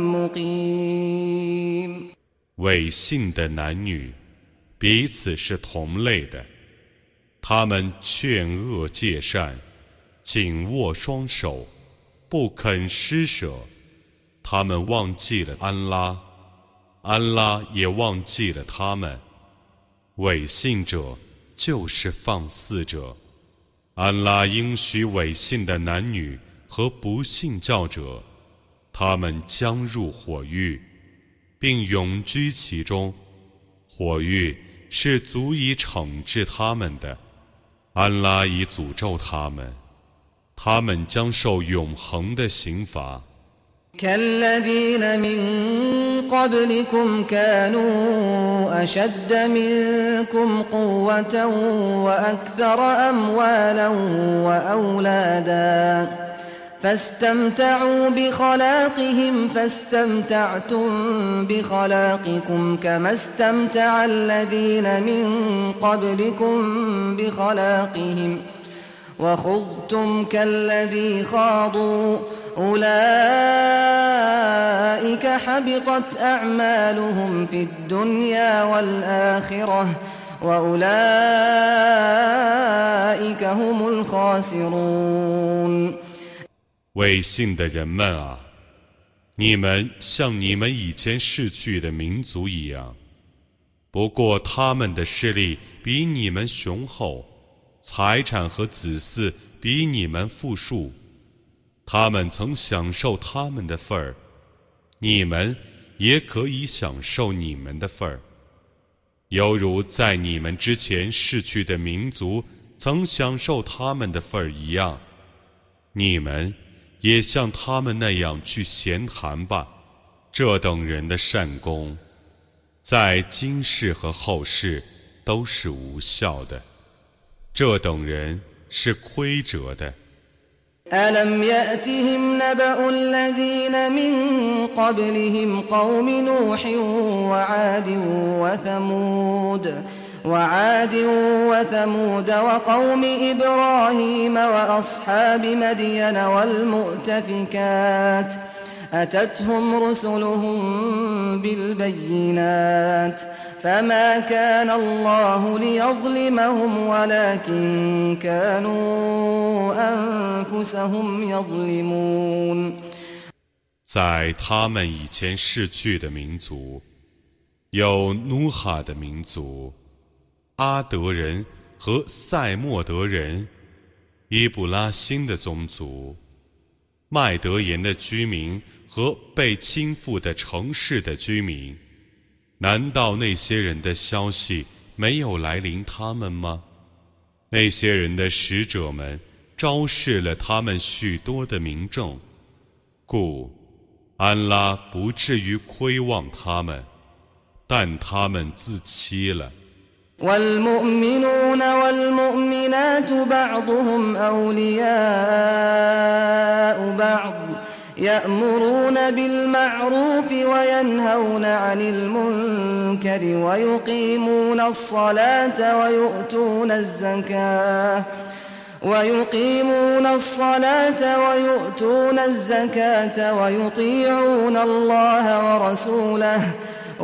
مقيم 伪信的男女彼此是同类的，他们劝恶戒善，紧握双手，不肯施舍。他们忘记了安拉，安拉也忘记了他们。伪信者就是放肆者。安拉应许伪信的男女和不信教者， 他们将入火狱，并永居其中。火狱是足以惩治他们的，安拉已诅咒他们，他们将受永恒的刑罚。 كالذين من قبلكم كانوا أشد منكم قوة وأكثر أموالا وأولادا فاستمتعوا بخلاقهم فاستمتعتم بخلاقكم كما استمتع الذين من قبلكم بخلاقهم وخضتم كالذي خاضوا أولئك حبطت أعمالهم في الدنيا والآخرة وأولئك هم الخاسرون 未信的人们啊，你们像你们以前逝去的民族一样，不过他们的势力比你们雄厚，财产和子嗣比你们富庶，他们曾享受他们的份儿，你们也可以享受你们的份儿，犹如在你们之前逝去的民族曾享受他们的份儿一样，你们也像他们那样去闲谈吧。这等人的善功，在今世和后世都是无效的，这等人是亏折的。 ألم يأتهم نبأ الذين من قبلهم قوم نوح وعاد وثمود وعاد وثمود وقوم إبراهيم وأصحاب مدين والمؤتفكات أتتهم رسلهم بالبينات فما كان الله ليظلمهم ولكن كانوا أنفسهم يظلمون 在他们以前逝去的民族，有努哈的民族、阿德人和塞莫德人、伊布拉辛的宗族、麦德言的居民和被倾覆的城市的居民。难道那些人的消息没有来临他们吗？那些人的使者们昭示了他们许多的民众，故安拉不至于亏望他们，但他们自欺了。 والمؤمنون والمؤمنات بعضهم أولياء بعض يأمرون بالمعروف وينهون عن المنكر ويقيمون الصلاة ويؤتون الزكاة ويقيمون الصلاة ويؤتون الزكاة ويطيعون الله ورسوله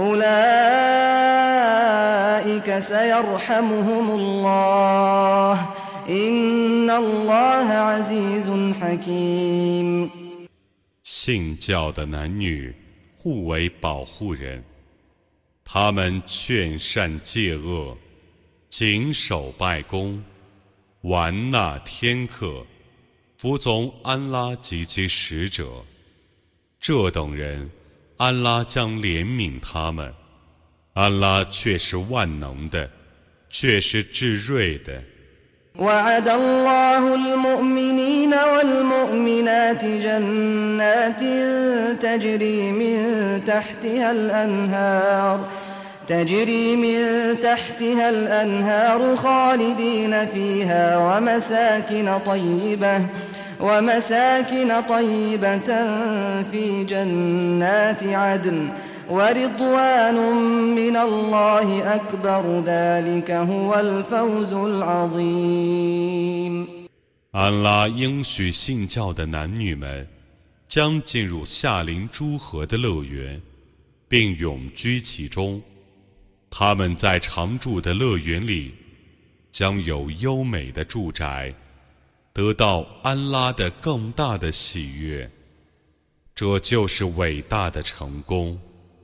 أولئك سيرحمهم الله إن الله عزيز حكيم 信教的男女互为保护人，他们劝善戒恶，谨守拜功，完纳天课，服从安拉及其使者。这等人，安拉将怜悯他们。安拉却是万能的，却是至睿的。 وعد الله المؤمنين والمؤمنات جنات تجري من تحتها الأنهار تجري من تحتها الأنهار خالدين فيها ومساكن طيبة ومساكن طيبة في جنات عدن ورضوان من الله أكبر ذلك هو الفوز العظيم 安拉应许信教的男女们将进入夏临诸河的乐园，并永居其中。他们在常住的乐园里将有优美的住宅，得到安拉的更大的喜悦，这就是伟大的成功。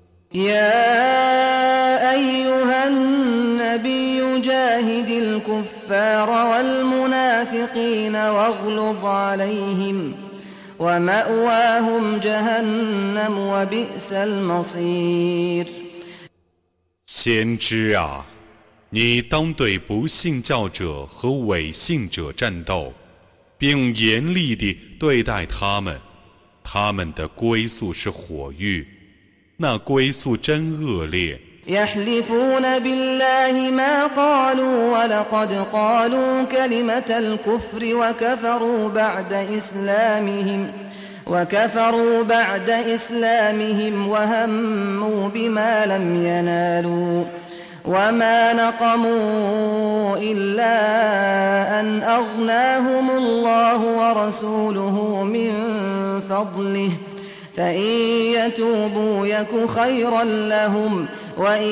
يا أيها النبي جاهد الكفار والمنافقين واغلظ عليهم ومأواهم جهنم وبئس المصير。 先知啊，你当对不信教者和伪信者战斗，并严厉地对待他们，他们的归宿是火狱，那归宿真恶劣。 يحلفون بالله ما قالوا ولقد قالوا كلمة الكفر وكفروا بعد إسلامهم وكفروا بعد إسلامهم وهموا بما لم ينالوا وما نقموا إلا أن أغناهم الله ورسوله من فضله فإن يتوبوا يك خيرا لهم وإن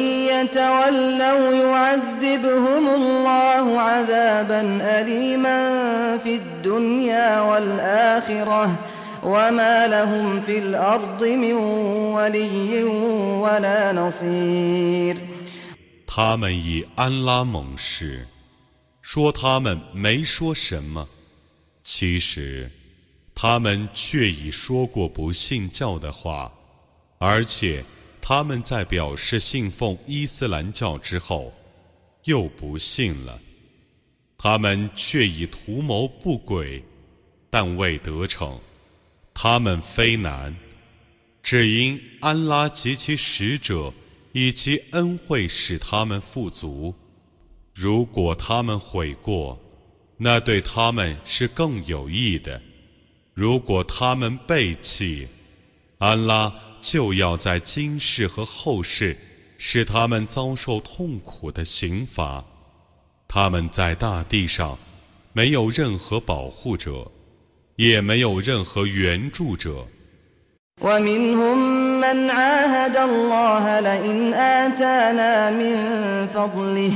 يتولوا يعذبهم الله عذابا أليما في الدنيا والآخرة وما لهم في الأرض من ولي ولا نصير。 他们以安拉盟誓，说他们没说什么，其实他们却已说过不信教的话，而且他们在表示信奉伊斯兰教之后，又不信了。他们却已图谋不轨，但未得逞。他们非难，只因安拉及其使者以其恩惠使他们富足。如果他们悔过，那对他们是更有益的。如果他们背弃，安拉就要在今世和后世使他们遭受痛苦的刑罚。他们在大地上没有任何保护者，也没有任何援助者。 ومنهم من عاهد الله لئن آتانا من فضله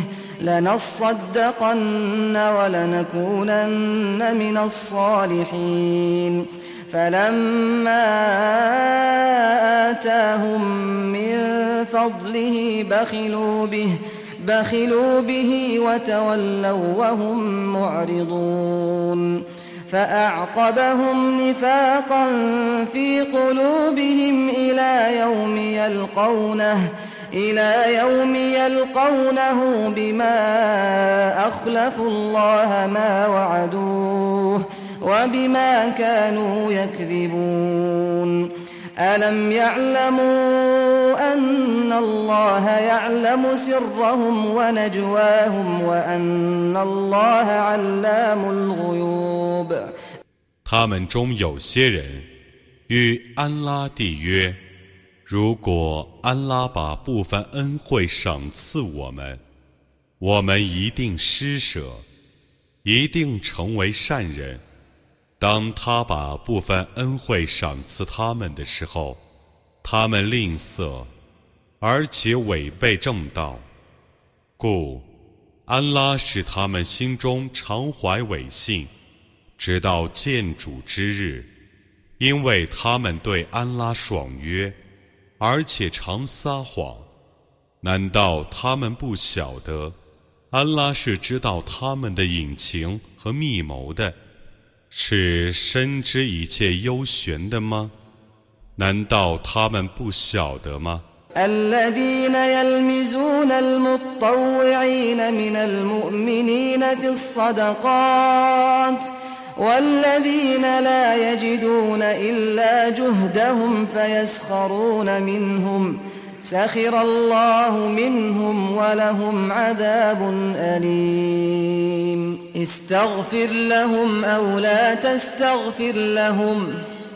لنصدقن ولنكونن من الصالحين فلما آتاهم من فضله بخلوا به بخلوا به وتولوا وهم معرضون فأعقبهم نفاقا في قلوبهم إلى يوم يلقونه إلى يوم يلقونه بما أخلفوا الله ما وعدوه وبما كانوا يكذبون ألم يعلموا أن الله يعلم سرهم ونجواهم وأن الله علام الغيوب。 他们中有些人与安拉缔约，如果安拉把部分恩惠赏赐我们，我们一定施舍，一定成为善人。当他把部分恩惠赏赐他们的时候，他们吝啬，而且违背正道，故安拉使他们心中常怀伪信，直到见主之日，因为他们对安拉爽约，而且常撒谎。难道他们不晓得安拉是知道他们的隐情和密谋的，是深知一切幽玄的吗？难道他们不晓得吗？ الذين يلمزون المطوعين من المؤمنين في الصدقات والذين لا يجدون إلا جهدهم فيسخرون منهم سخر الله منهم ولهم عذاب أليم استغفر لهم أو لا تستغفر لهم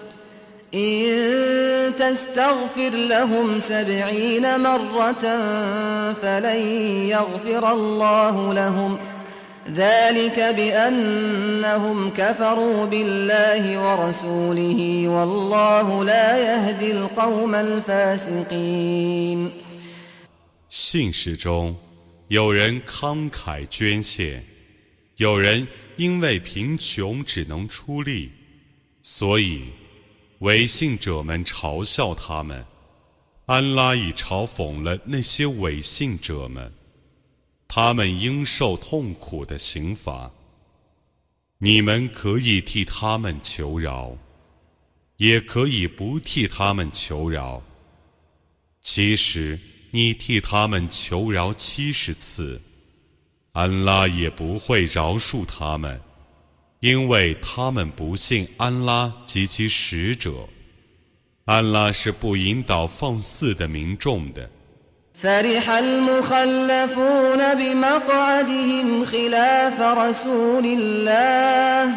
إن تستغفر لهم سبعين مرة فلن يغفر الله لهم ذلك بأنهم كفروا بالله ورسوله والله لا يهدي القوم الفاسقين。 信士中有人慷慨捐献，有人因为贫穷只能出力，所以伪信者们嘲笑他们。安拉已嘲讽了那些伪信者们，他们应受痛苦的刑罚。你们可以替他们求饶， 也可以不替他们求饶。其实你替他们求饶七十次，安拉也不会饶恕他们，因为他们不信安拉及其使者。安拉是不引导放肆的民众的。 فرح المخلفون بمقعدهم خلاف رسول الله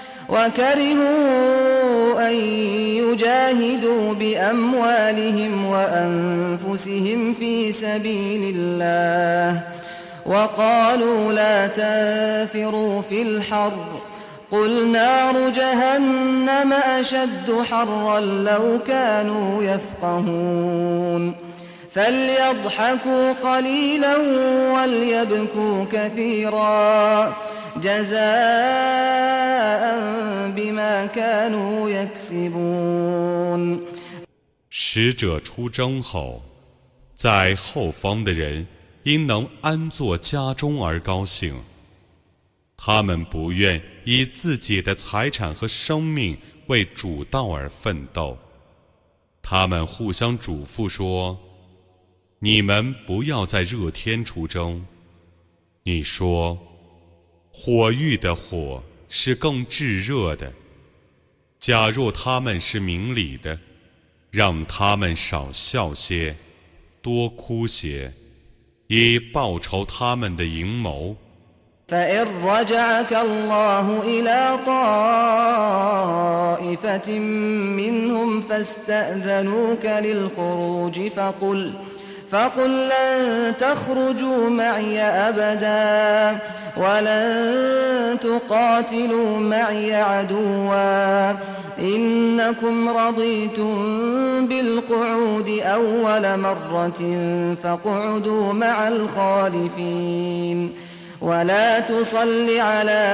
وكرهوا أن يجاهدوا بأموالهم وأنفسهم في سبيل الله وقالوا لا تنفروا في الحر قل نار جهنم أشد حرا لو كانوا يفقهون فليضحكوا قليلا وليبكوا كثيرا جزاء بما كانوا يكسبون。 使者出征后，在后方的人因能安坐家中而高兴，他们不愿以自己的财产和生命为主道而奋斗。他们互相嘱咐说，你们不要在热天出征。你说，火域的火是更炙热的。假若他们是明理的，让他们少笑些，多哭些，以报酬他们的阴谋。 فإن رجعك الله إلى طائفة منهم فاستأذنوك للخروج فقل فقل لن تخرجوا معي أبدا ولن تقاتلوا معي عدوا إنكم رضيتم بالقعود أول مرة فاقعدوا مع الخالفين ولا تصل على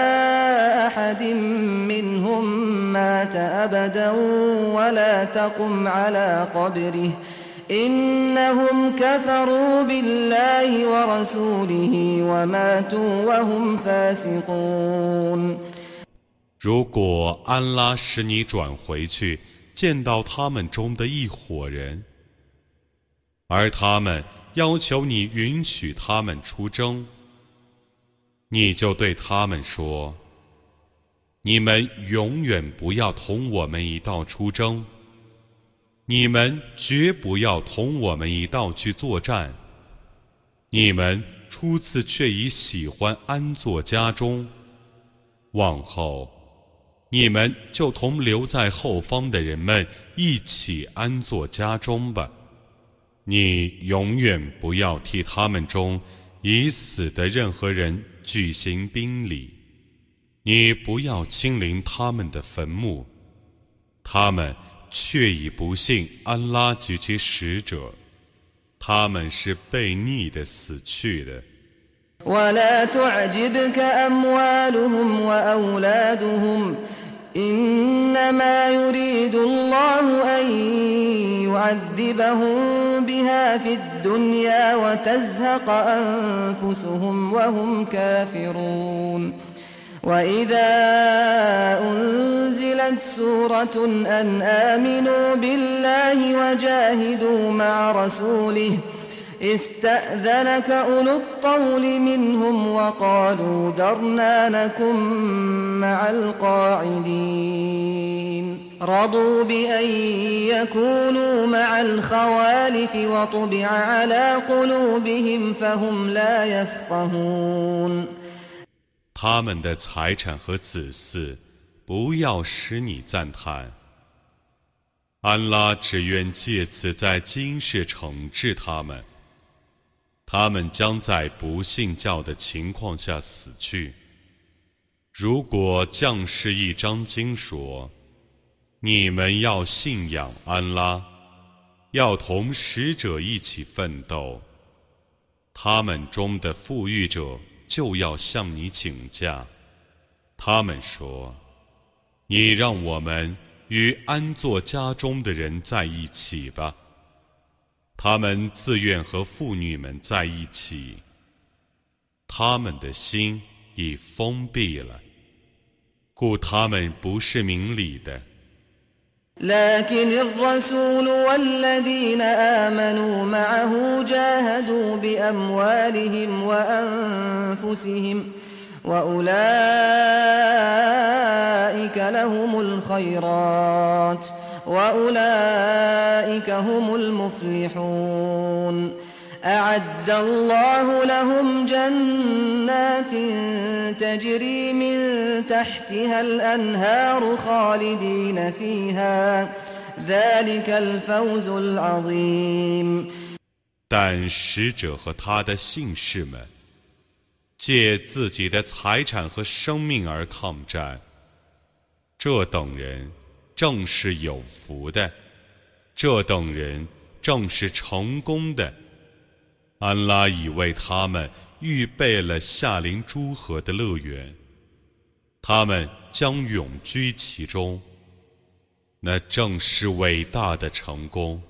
أحد منهم مات أبدا ولا تقم على قبره إنهم كفروا بالله ورسوله وماتوا وهم فاسقون。 如果安拉使你转回去，见到他们中的一伙人，而他们要求你允许他们出征，你就对他们说，你们永远不要同我们一道出征，你们绝不要同我们一道去作战，你们初次却已喜欢安坐家中，往后你们就同留在后方的人们一起安坐家中吧。你永远不要替他们中已死的任何人举行宾礼，你不要亲临他们的坟墓，他们却已不信安拉及其使者，他们是悖逆的死去的。 ولا تعجبك أموالهم وأولادهم إنما يريد الله أن يعذبهم بها في الدنيا وتزهق أنفسهم وهم كافرون وإذا أنزلت سورة أن آمنوا بالله وجاهدوا مع رسوله استأذنك أولو الطول منهم وقالوا ذرنا نكن مع القاعدين رضوا بأن يكونوا مع الخوالف وطبع على قلوبهم فهم لا يفقهون。 他们的财产和子嗣不要使你赞叹，安拉只愿借此在今世惩治他们，他们将在不信教的情况下死去。如果降世一章经说，你们要信仰安拉，要同使者一起奋斗，他们中的富裕者就要向你请假。他们说，你让我们与安坐家中的人在一起吧。他们自愿和妇女们在一起，他们的心已封闭了，故他们不是明理的。 لكن الرسول والذين آمنوا معه جاهدوا بأموالهم وأنفسهم وأولئك لهم الخيرات وأولئك هم المفلحون أعد الله لهم جنات تجري من تحتها الأنهار خالدين فيها ذلك الفوز العظيم 但使者和他的信士们借自己的财产和生命而抗战，这等人正是有福的，这等人正是成功的。安拉已为他们预备了夏临诸河的乐园，他们将永居其中，那正是伟大的成功。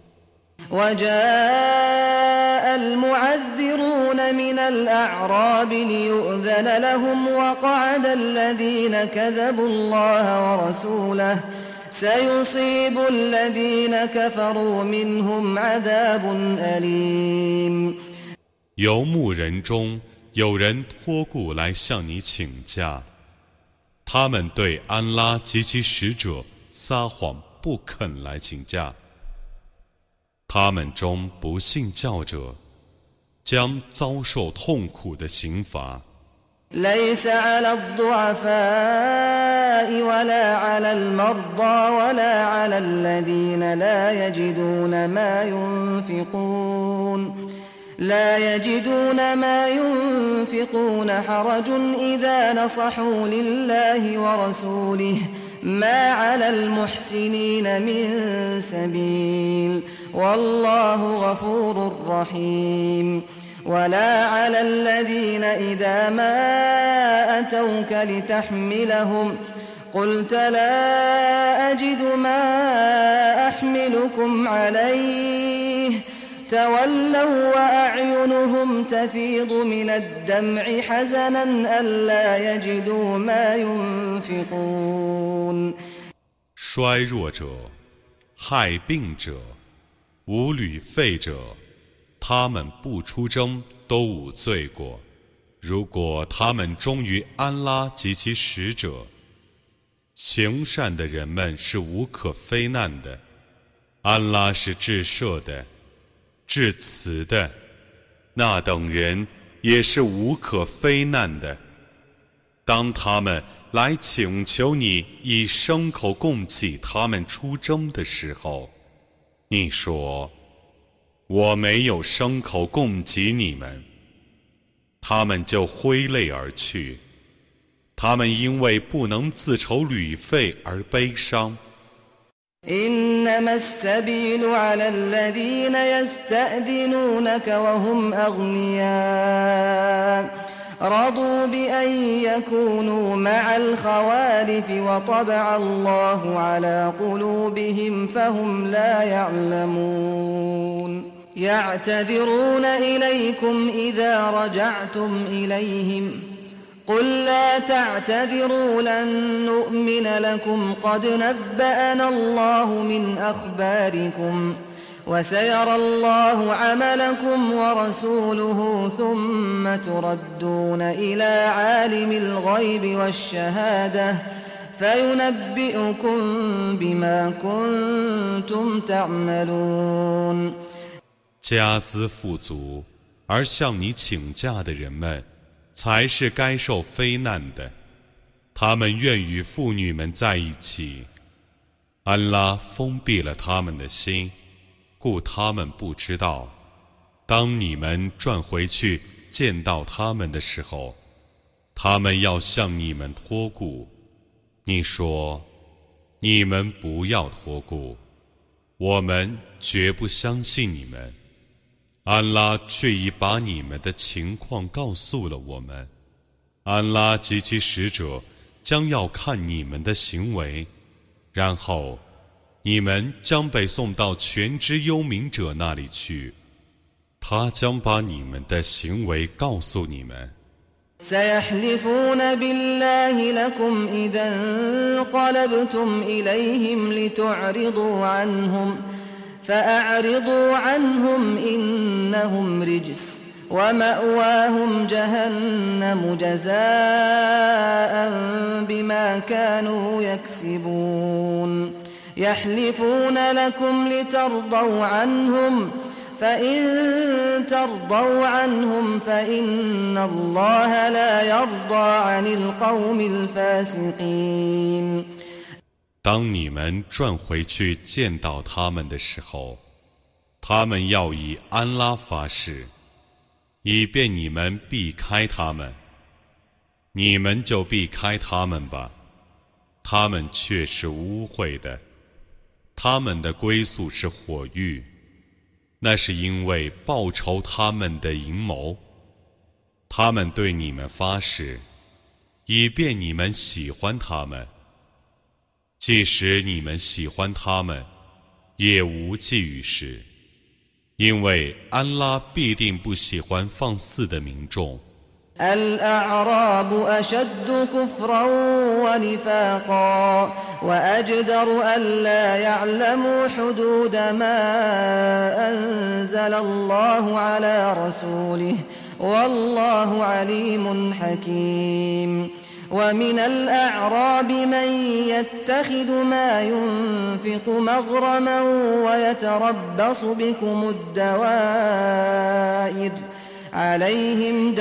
وجاء المعذرون من الأعراب ليؤذن لهم وقعد الذين كذبوا الله ورسوله سيصيب الذين كفروا منهم عذاب أليم 游牧人中有人托故来向你请假，他们对安拉及其使者撒谎，不肯来请假。他们中不信教者将遭受痛苦的刑罚。 ليس على الضعفاء ولا على المرضى ولا على الذين لا يجدون ما ينفقون لا يجدون ما ينفقون حرج إذا نصحوا لله ورسوله ما على المحسنين من سبيل والله غفور رحيم ولا على الذين إذا ما أتوك لتحملهم قلت لا أجد ما أحملكم عليه تولوا وأعينهم تفيض من الدمع حزنا ألا يجدوا ما ينفقون 衰弱者、害病者、无旅费者，他们不出征都无罪过。如果他们忠于安拉及其使者，行善的人们是无可非难的。安拉是至赦的，至慈的，那等人也是无可非难的。当他们来请求你以牲口供给他们出征的时候，你说我没有牲口供给你们，他们就挥泪而去，他们因为不能自筹旅费而悲伤。 إنما السبيل على الذين يستأذنونك وهم أغنياء رضوا بأن يكونوا مع الخوالف وطبع الله على قلوبهم فهم لا يعلمون يعتذرون إليكم إذا رجعتم إليهم قل لا تعتذروا لن نؤمن لكم قد نبأنا الله من أخباركم وسيرى الله عملكم ورسوله ثم تردون إلى عالم الغيب والشهادة فينبئكم بما كنتم تعملون 家资富足而向你请假的人们才是该受非难的，他们愿与妇女们在一起。安拉封闭了他们的心，故他们不知道。当你们转回去见到他们的时候，他们要向你们托顾。你说，你们不要托顾，我们绝不相信你们。安拉却已把你们的情况告诉了我们，安拉及其使者将要看你们的行为，然后你们将被送到全知幽冥者那里去，他将把你们的行为告诉你们。 سيحلفون بالله لكم إذا انقلبتم إليهم لتعرضوا عنهم فأعرضوا عنهم إنهم رجس ومأواهم جهنم جزاء بما كانوا يكسبون يحلفون لكم لترضوا عنهم فإن ترضوا عنهم فإن الله لا يرضى عن القوم الفاسقين。 当你们转回去见到他们的时候，他们要以安拉发誓，以便你们避开他们，你们就避开他们吧。他们却是污秽的，他们的归宿是火狱，那是因为报仇他们的阴谋。他们对你们发誓，以便你们喜欢他们。即使你们喜欢他们，也无济于事，因为安拉必定不喜欢放肆的民众。 الأعراب أشد كفرا ونفاقا وأجدر ألا يعلموا حدود ما أنزل الله على رسوله والله عليم حكيم ومن الأعراب من يتخذ ما ينفق مغرما ويتربص بكم الدوائر عليهم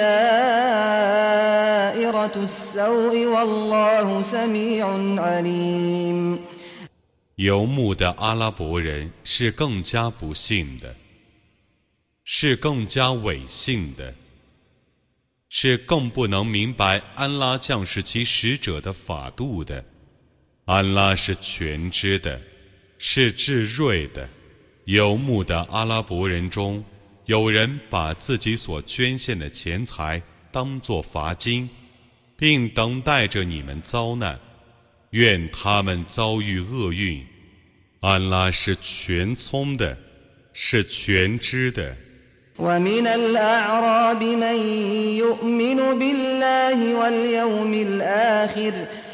دائرة السوء والله سميع عليم。 游牧的阿拉伯人是更加不幸的，是更加伪信的，是更不能明白安拉降示其使者的法度的。安拉是全知的，是至睿的。游牧的阿拉伯人中，有人把自己所捐献的钱财当作罚金，并等待着你们遭难，愿他们遭遇厄运。安拉是全聪的，是全知的。 ومن الأعراب من يؤمن بالله واليوم الآخر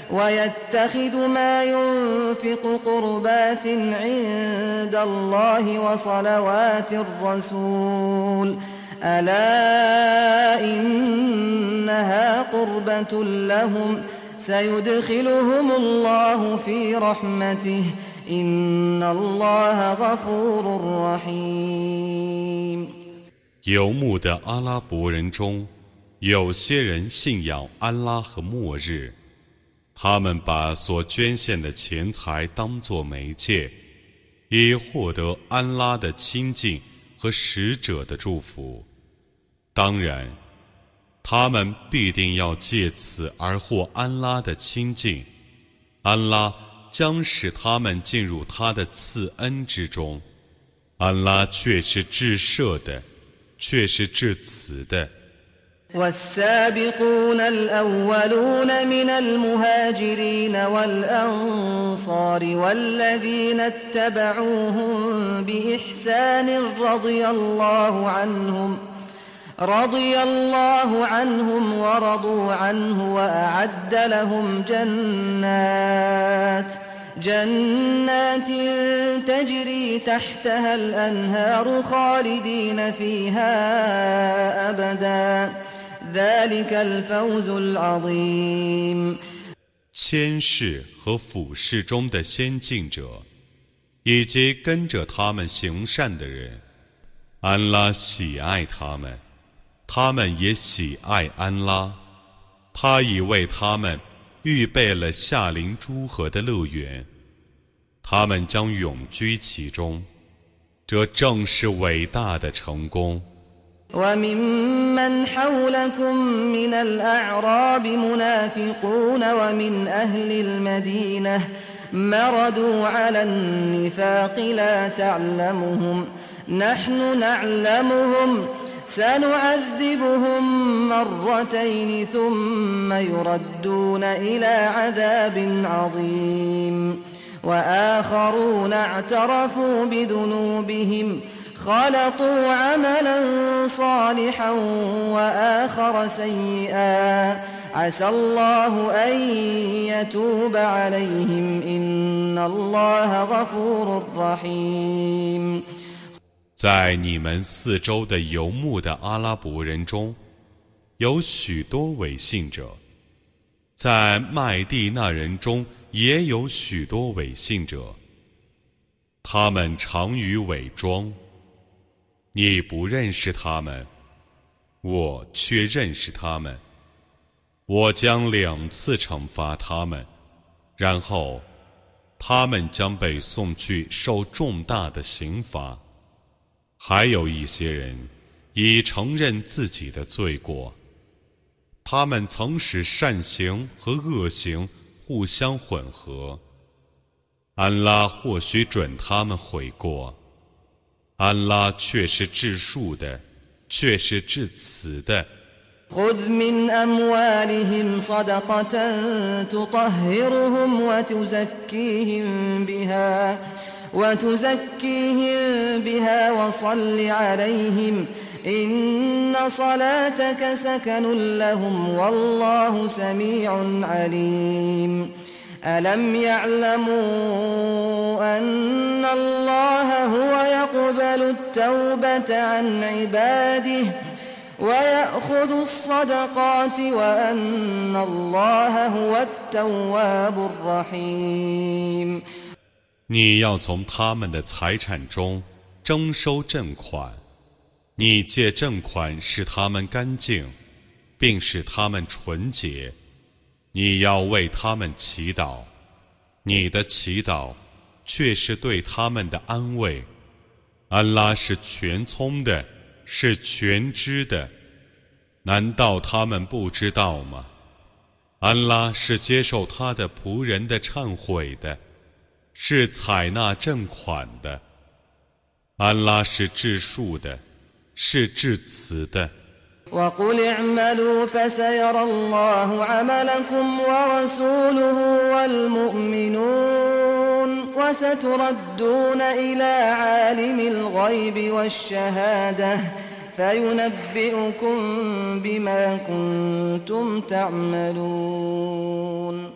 ويتخذ ما ينفق قربات عند الله وصلوات الرسول ألا إنها قربة لهم سيدخلهم الله في رحمته إن الله غفور رحيم。 游牧的阿拉伯人中，有些人信仰安拉和末日，他们把所捐献的钱财当作媒介，以获得安拉的亲近和使者的祝福。当然，他们必定要借此而获安拉的亲近，安拉将使他们进入他的赐恩之中。安拉却是至赦的，却是至慈的。 والسابقون الأولون من المهاجرين والأنصار والذين اتبعوهم بإحسان رضي الله عنهم رضي الله عنهم ورضوا عنه وأعد لهم جنات جنات تجري تحتها الأنهار خالدين فيها أبدا ذلك الفوز العظيم。 谦士和俯视中的先进者，以及跟着他们行善的人，安拉喜爱他们，他们也喜爱安拉。他已为他们预备了夏临诸河的乐园，他们将永居其中，这正是伟大的成功。 وممن حولكم من الأعراب منافقون ومن أهل المدينة مردوا على النفاق لا تعلمهم نحن نعلمهم سنعذبهم مرتين ثم يردون إلى عذاب عظيم وآخرون اعترفوا بذنوبهم خلطوا عملا صالحا وآخر سيئا عسى الله أن يتوب عليهم إن الله غفور رحيم。 在你们四周的游牧的阿拉伯人中，有许多伪信者；在麦地那人中也有许多伪信者。他们常于伪装，你不认识他们，我却认识他们。我将两次惩罚他们，然后他们将被送去受重大的刑罚。还有一些人已承认自己的罪过，他们曾使善行和恶行互相混合。安拉或许准他们悔过，安拉却是至恕的，却是至慈的。 خذ من أموالهم صدقة تطهرهم وتزكيهم بها وتزكيهم بها وصل عليهم إن صلاتك سكن لهم والله سميع عليم ألم يعلموا أن الله هو يقبل التوبة عن عباده ويأخذ الصدقات وأن الله هو التواب الرحيم。 你要从他们的财产中征收赈款，你借赈款使他们干净，并使他们纯洁。你要为他们祈祷，你的祈祷却是对他们的安慰。安拉是全聪的，是全知的，难道他们不知道吗？安拉是接受他的仆人的忏悔的，是采纳赈款的。安拉是至恕的，是至慈的。 وقل اعملوا فسيرى الله عملكم ورسوله والمؤمنون وستردون إلى عالم الغيب والشهادة فينبئكم بما كنتم تعملون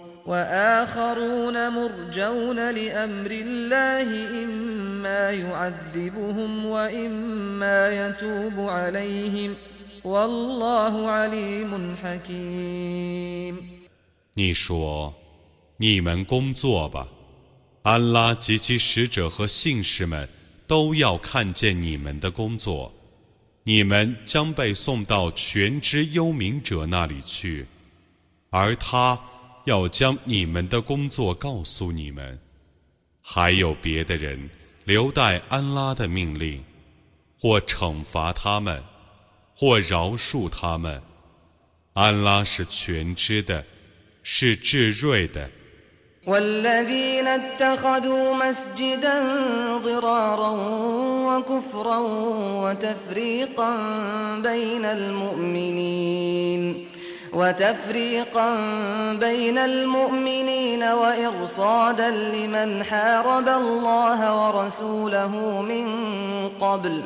وآخرون مرجون لأمر الله إما يعذبهم وإما يتوب عليهم والله عليم حكيم。 你说，你们工作吧，安拉及其使者和信士们都要看见你们的工作，你们将被送到全知幽冥者那里去，而他要将你们的工作告诉你们。还有别的人留待安拉的命令，或惩罚他们，或饶恕他们。安拉是全知的，是至睿的。 والذين اتخذوا مسجدا ضرارا وكفرا وتفريقا بين المؤمنين وتفريقا بين المؤمنين وإرصادا لمن حارب الله ورسوله من قبل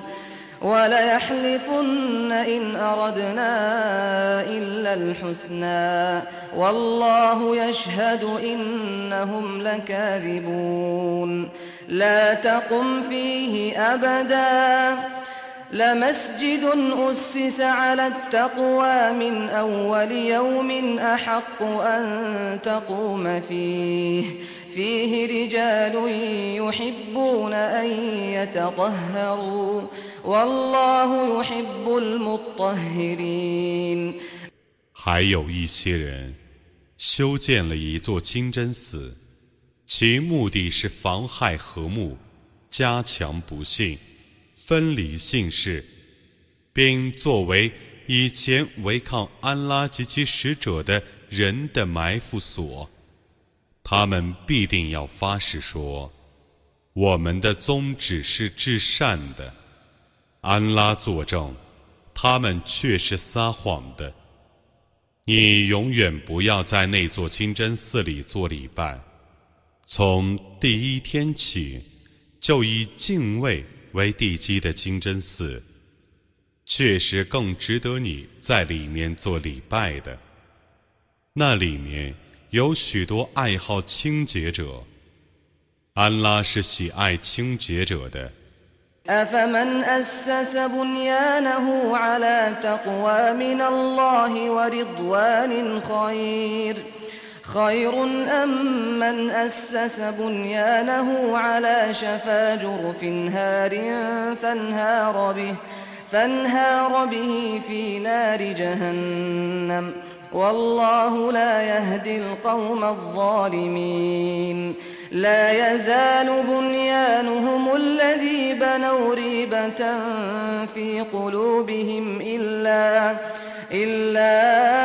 وليحلفن إن أردنا إلا الحسنى والله يشهد إنهم لكاذبون لا تقم فيه أبدا لمسجد أسس على التقوى من أول يوم أحق أن تقوم فيه فيه رجال يحبون أن يتطهروا والله يحب المطهرين。 还有一些人修建了一座清真寺，其目的是妨害和睦，加强不信，分离信士，并作为以前违抗安拉及其使者的人的埋伏所。他们必定要发誓说，我们的宗旨是至善的。安拉作证，他们却是撒谎的。你永远不要在那座清真寺里做礼拜，从第一天起就以敬畏为地基的清真寺，确实更值得你在里面做礼拜的。那里面有许多爱好清洁者，安拉是喜爱清洁者的。 أفمن أسس بنيانه على تقوى من الله ورضوان خير خير أم من أسس بنيانه على شفا جرف هار فانهار به فانهار به في نار جهنم والله لا يهدي القوم الظالمين لا يزال بنيانهم الذي بنوا ريبة في قلوبهم إلا إلا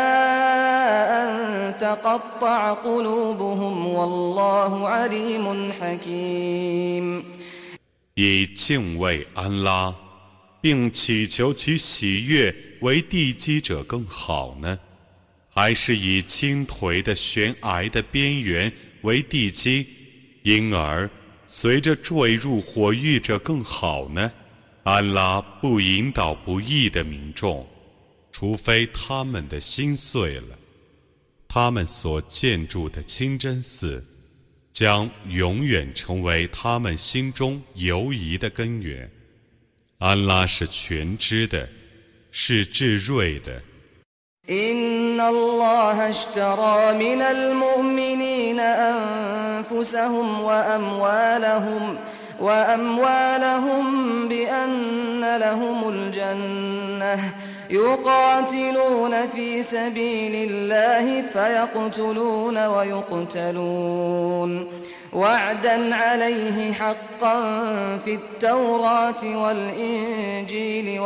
أن تقطع قلوبهم والله عليم حكيم 以敬畏安拉，并祈求其喜悦为地基者更好呢，还是以倾颓的悬崖的边缘为地基，因而随着坠入火狱者更好呢？安拉不引导不义的民众，除非他们的心碎了。他们所建筑的清真寺将永远成为他们心中犹疑的根源。安拉是全知的，是至睿的。 إن الله اشترى من المؤمنين أنفسهم وأموالهم وأموالهم بأن لهم الجنة يقاتلون في سبيل الله فيقتلون ويقتلون وعدا عليه حقا في التوراة والإنجيل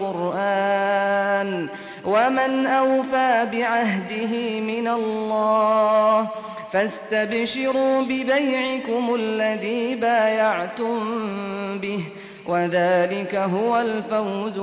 والقرآن ومن أوفى بعهده من الله فاستبشروا ببيعكم الذي بايعتم به وذلك هو الفوز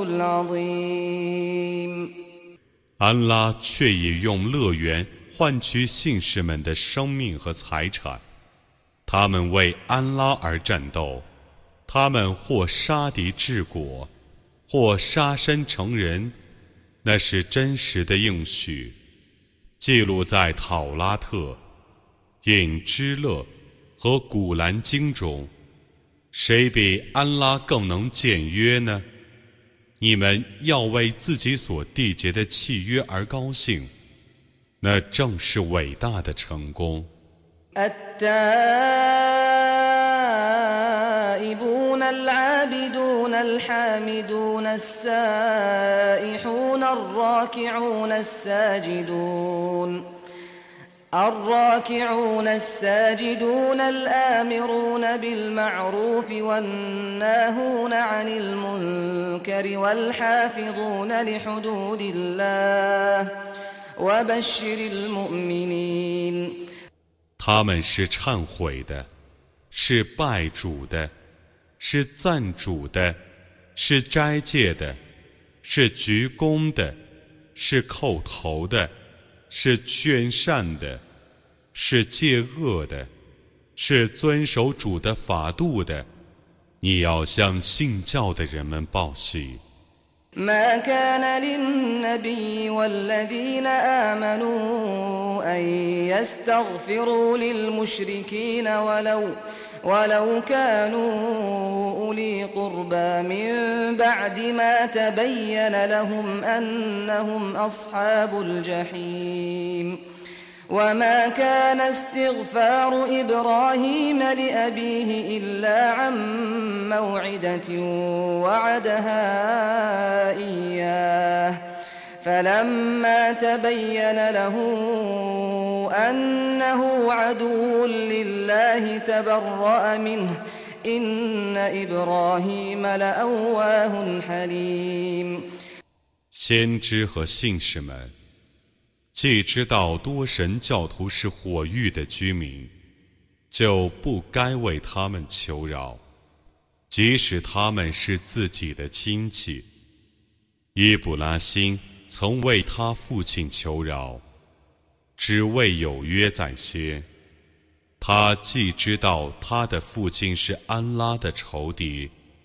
العظيم 安拉却已用乐园换取信士们的生命和财产，他们为安拉而战斗，他们或杀敌治国，或杀身成仁，那是真实的应许，记录在讨拉特、隐之勒和古兰经中。谁比安拉更能僭约呢？你们要为自己所缔结的契约而高兴，那正是伟大的成功。 التائبون العابدون الحامدون السائحون الراكعون الساجدون الراكعون الساجدون الآمرون بالمعروف والناهون عن المنكر والحافظون لحدود الله وبشر المؤمنين 他们是忏悔的，是拜主的，是赞主的，是斋戒的，是鞠躬的，是叩头的，是劝善的，是戒恶的，是遵守主的法度的。你要向信教的人们报喜。 ما كان للنبي والذين آمنوا أن يستغفروا للمشركين ولو ولو كانوا أولي قربى من بعد ما تبين لهم أنهم أصحاب الجحيم وما كان استغفار إبراهيم لأبيه إلا عن موعدة وعدها إياه فلما تبين له أنه عدو لله تبرأ منه إن إبراهيم لأواه حليم 先知和信士们既知道多神教徒是火狱的居民，就不该为他们求饶，即使他们是自己的亲戚。伊卜拉欣曾为他父亲求饶，只为有约在先。他既知道他的父亲是安拉的仇敌，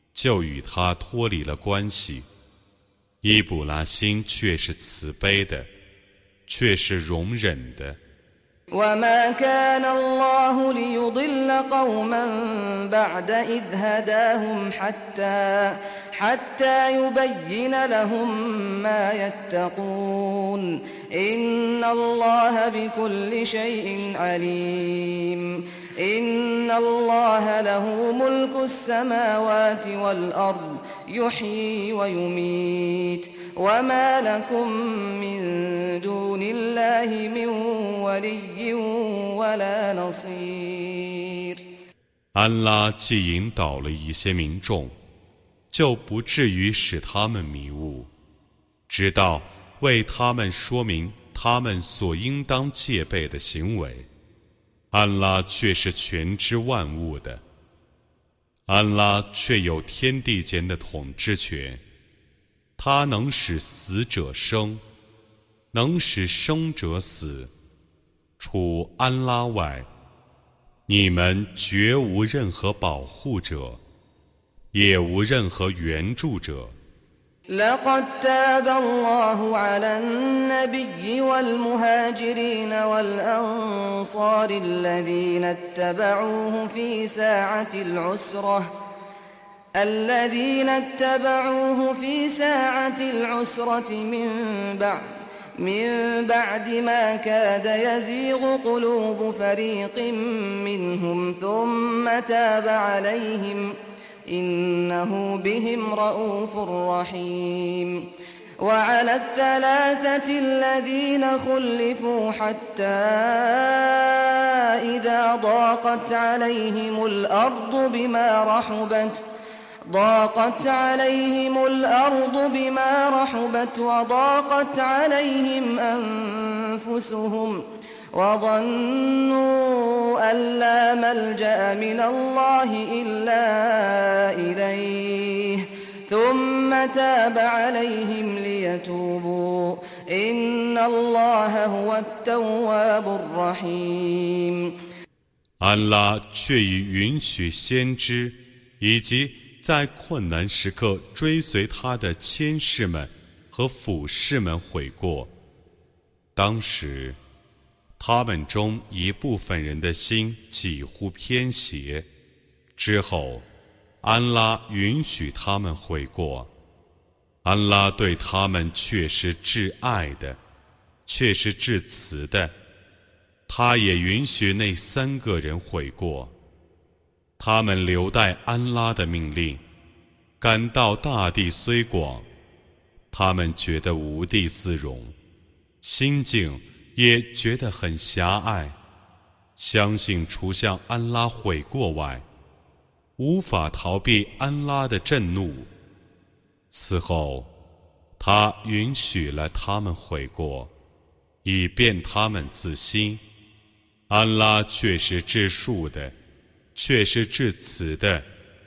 就与他脱离了关系。伊卜拉欣却是慈悲的，却是容忍的。 وما كان الله ليضل قوما بعد إذ هداهم حتى حتى يبين لهم ما يتقون إن الله بكل شيء عليم إن الله له ملك السماوات والأرض يحيي ويميت وما لكم من دون الله من ولي ولا نصير。 安拉既引导了一些民众，就不至于使他们迷雾，直到为他们说明他们所应当戒备的行为。安拉却是全知万物的，安拉却有天地间的统治权，他能使死者生，能使生者死。除安拉外，你们绝无任何保护者，也无任何援助者。 لقد تاب الله على النبي والمهاجرين والأنصار الذين اتبعوه في ساعة العسرة الذين اتبعوه في ساعة العسرة من بعد من بعد ما كاد يزيغ قلوب فريق منهم ثم تاب عليهم إنه بهم رءوف رحيم وعلى الثلاثة الذين خلفوا حتى إذا ضاقت عليهم الأرض بما رحبت ضاقت عليهم الأرض بما رحبت وضاقت عليهم أنفسهم وظنوا أن لا ملجأ من الله إلا إليه ثم تاب عليهم ليتوبوا إن الله هو التواب الرحيم。 安拉却已允许先知以及在困难时刻追随他的谦士们和俯士们悔过。当时他们中一部分人的心几乎偏斜，之后安拉允许他们悔过。安拉对他们却是至爱的，却是至慈的，他也允许那三个人悔过。他们留待安拉的命令，感到大地虽广，他们觉得无地自容，心境也觉得很狭隘，相信除向安拉悔过外，无法逃避安拉的震怒。此后，他允许了他们悔过，以便他们自新。安拉却是至恕的，却是至慈的。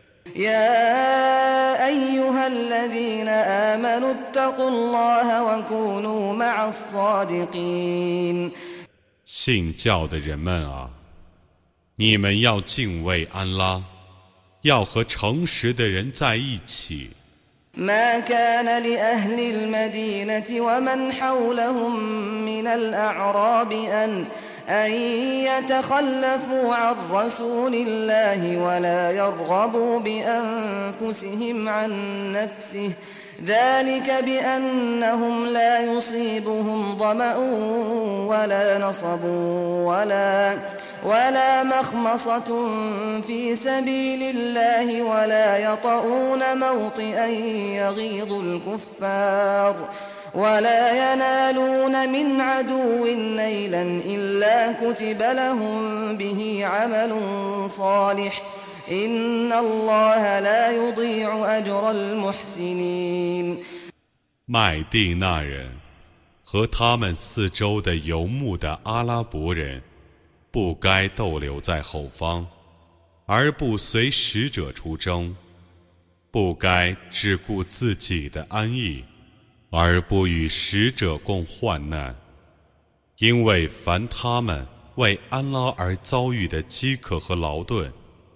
يا أيها الذين آمنوا اتقوا الله وكونوا مع الصادقين。 信教的人们啊，你们要敬畏安拉，要和诚实的人在一起。 ما كان لأهل المدينة ومن حولهم من الأعراب أن أن يتخلفوا عن رسول الله ولا يرغبوا بأنفسهم عن نفسه ذلك بأنهم لا يصيبهم ظمأ ولا نصب ولا ولا مخمصة في سبيل الله ولا يطؤون موطئا يغيظ الكفار ولا ينالون من عدو نيلا إلا كتب لهم به عمل صالح إن الله لا يضيع أجر المحسنين。 麦地那人和他们四周的游牧的阿拉伯人，不该逗留在后方，而不随使者出征；不该只顾自己的安逸，而不与使者共患难。因为凡他们为安拉而遭遇的饥渴和劳顿，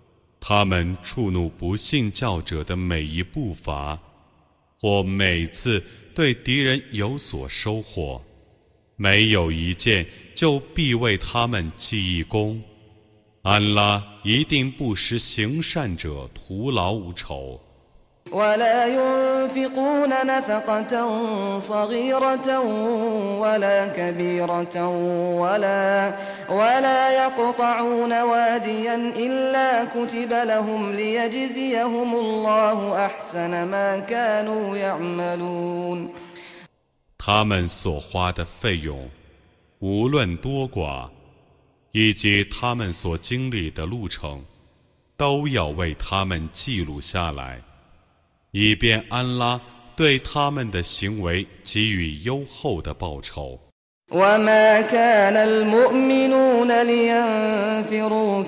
他们触怒不信教者的每一步伐，或每次对敌人有所收获，没有一件就必为他们记一功。安拉一定不使行善者徒劳无酬。 ولا ينفقون نفقة صغيرة ولا كبيرة ولا ولا يقطعون واديا إلا كتب لهم ليجزيهم الله أحسن ما كانوا يعملون 他们所花的费用，无论多寡，以及他们所经历的路程，都要为他们记录下来，以便安拉对他们的行为给予优厚的报酬。 وما كان المؤمنون لينفروا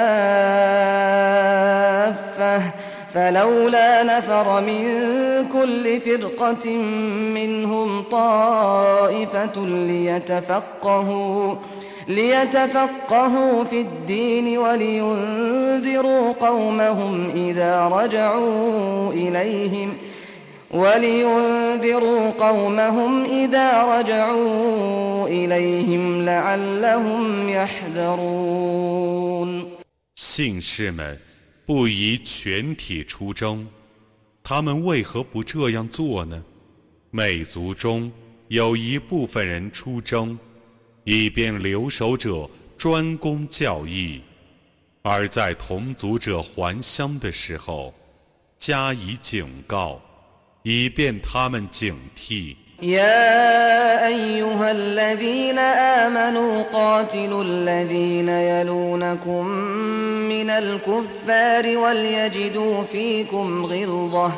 كافة فلولا نفر من كل فرقة منهم طائفة ليتفقهوا ليتفقهوا في الدين ولينذروا قومهم إذا رجعوا إليهم ولينذروا قومهم إذا رجعوا إليهم لعلهم يحذرون 信士们不宜全体出征，他们为何不这样做呢？每族中有一部分人出征，以便留守者专攻教义，而在同族者还乡的时候加以警告，以便他们警惕。 يا أيها الذين آمنوا قاتلوا الذين يلونكم من الكفار وليجدوا فيكم غلظة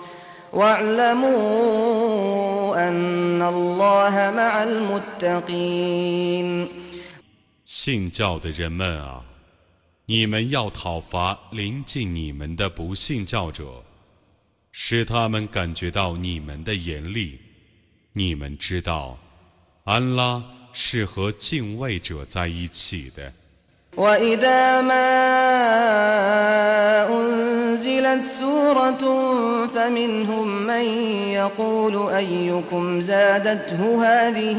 واعلموا أن الله مع المتقين 信教的人们啊，你们要讨伐临近你们的不信教者，使他们感觉到你们的严厉。你们知道，安拉是和敬畏者在一起的。 وإذا ما أنزلت سورة فمنهم من يقول أيكم زادته هذه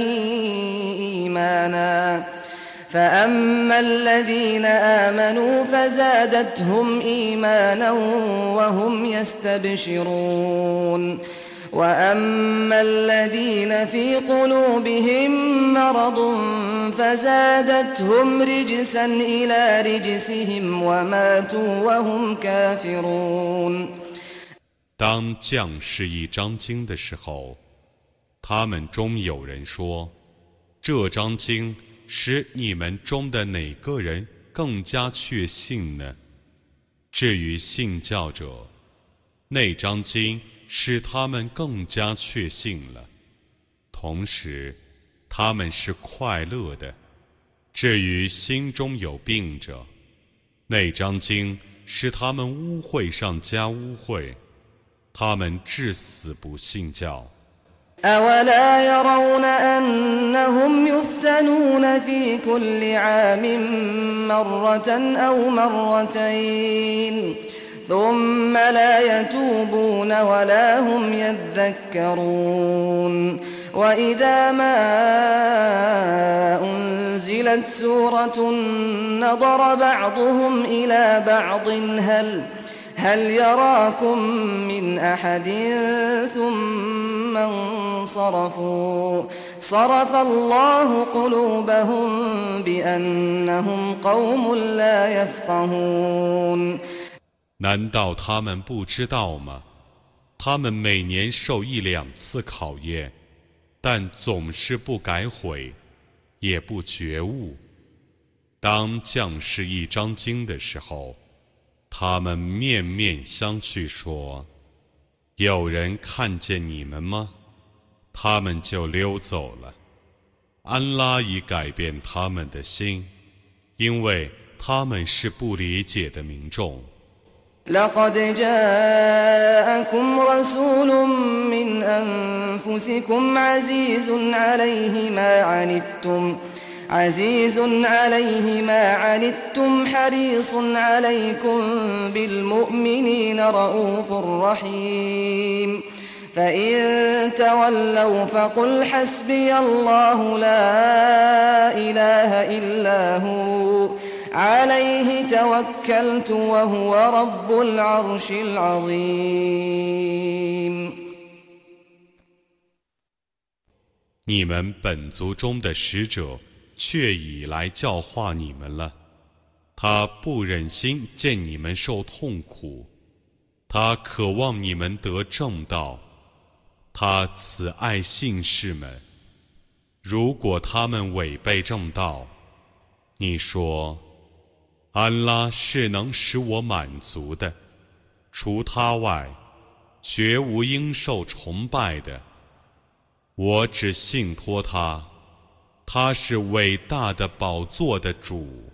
إيمانا فأما الذين آمنوا فزادتهم إيمانا وهم يستبشرون وأما الذين في قلوبهم مرض فزادتهم رجسا إلى رجسهم وماتوا وهم كافرون 当降世一章经的时候，他们中有人说，这章经使你们中的哪个人更加确信呢？至于信教者，那章经使他们更加确信了，同时他们是快乐的。至于心中有病者，那章经使他们污秽上加污秽，他们至死不信教。 أولا يرون أنهم يفتنون في كل عام مرة أو مرتين ثم لا يتوبون ولا هم يذكرون وإذا ما أنزلت سورة نظر بعضهم إلى بعض هل هل يراكم من أحد ثم انصرفوا صرف الله قلوبهم بأنهم قوم لا يفقهون 难道他们不知道吗？他们每年受一两次考验，但总是不改悔，也不觉悟。当降世一章经的时候，他们面面相觑说，有人看见你们吗？他们就溜走了。安拉已改变他们的心，因为他们是不理解的民众。 لقد جاءكم رسول من أنفسكم عزيز عليه ما عنتم عزيز عليه ما عنتم حريص عليكم بالمؤمنين رءوف رحيم فإن تولوا فقل حسبي الله لا إله إلا هو عليه توكلت وهو رب العرش العظيم。 你们本族中的使者却已来教化你们了，他不忍心见你们受痛苦，他渴望你们得正道，他慈爱信士们。如果他们违背正道，你说安拉是能使我满足的，除他外绝无应受崇拜的，我只信托他，他是伟大的宝座的主。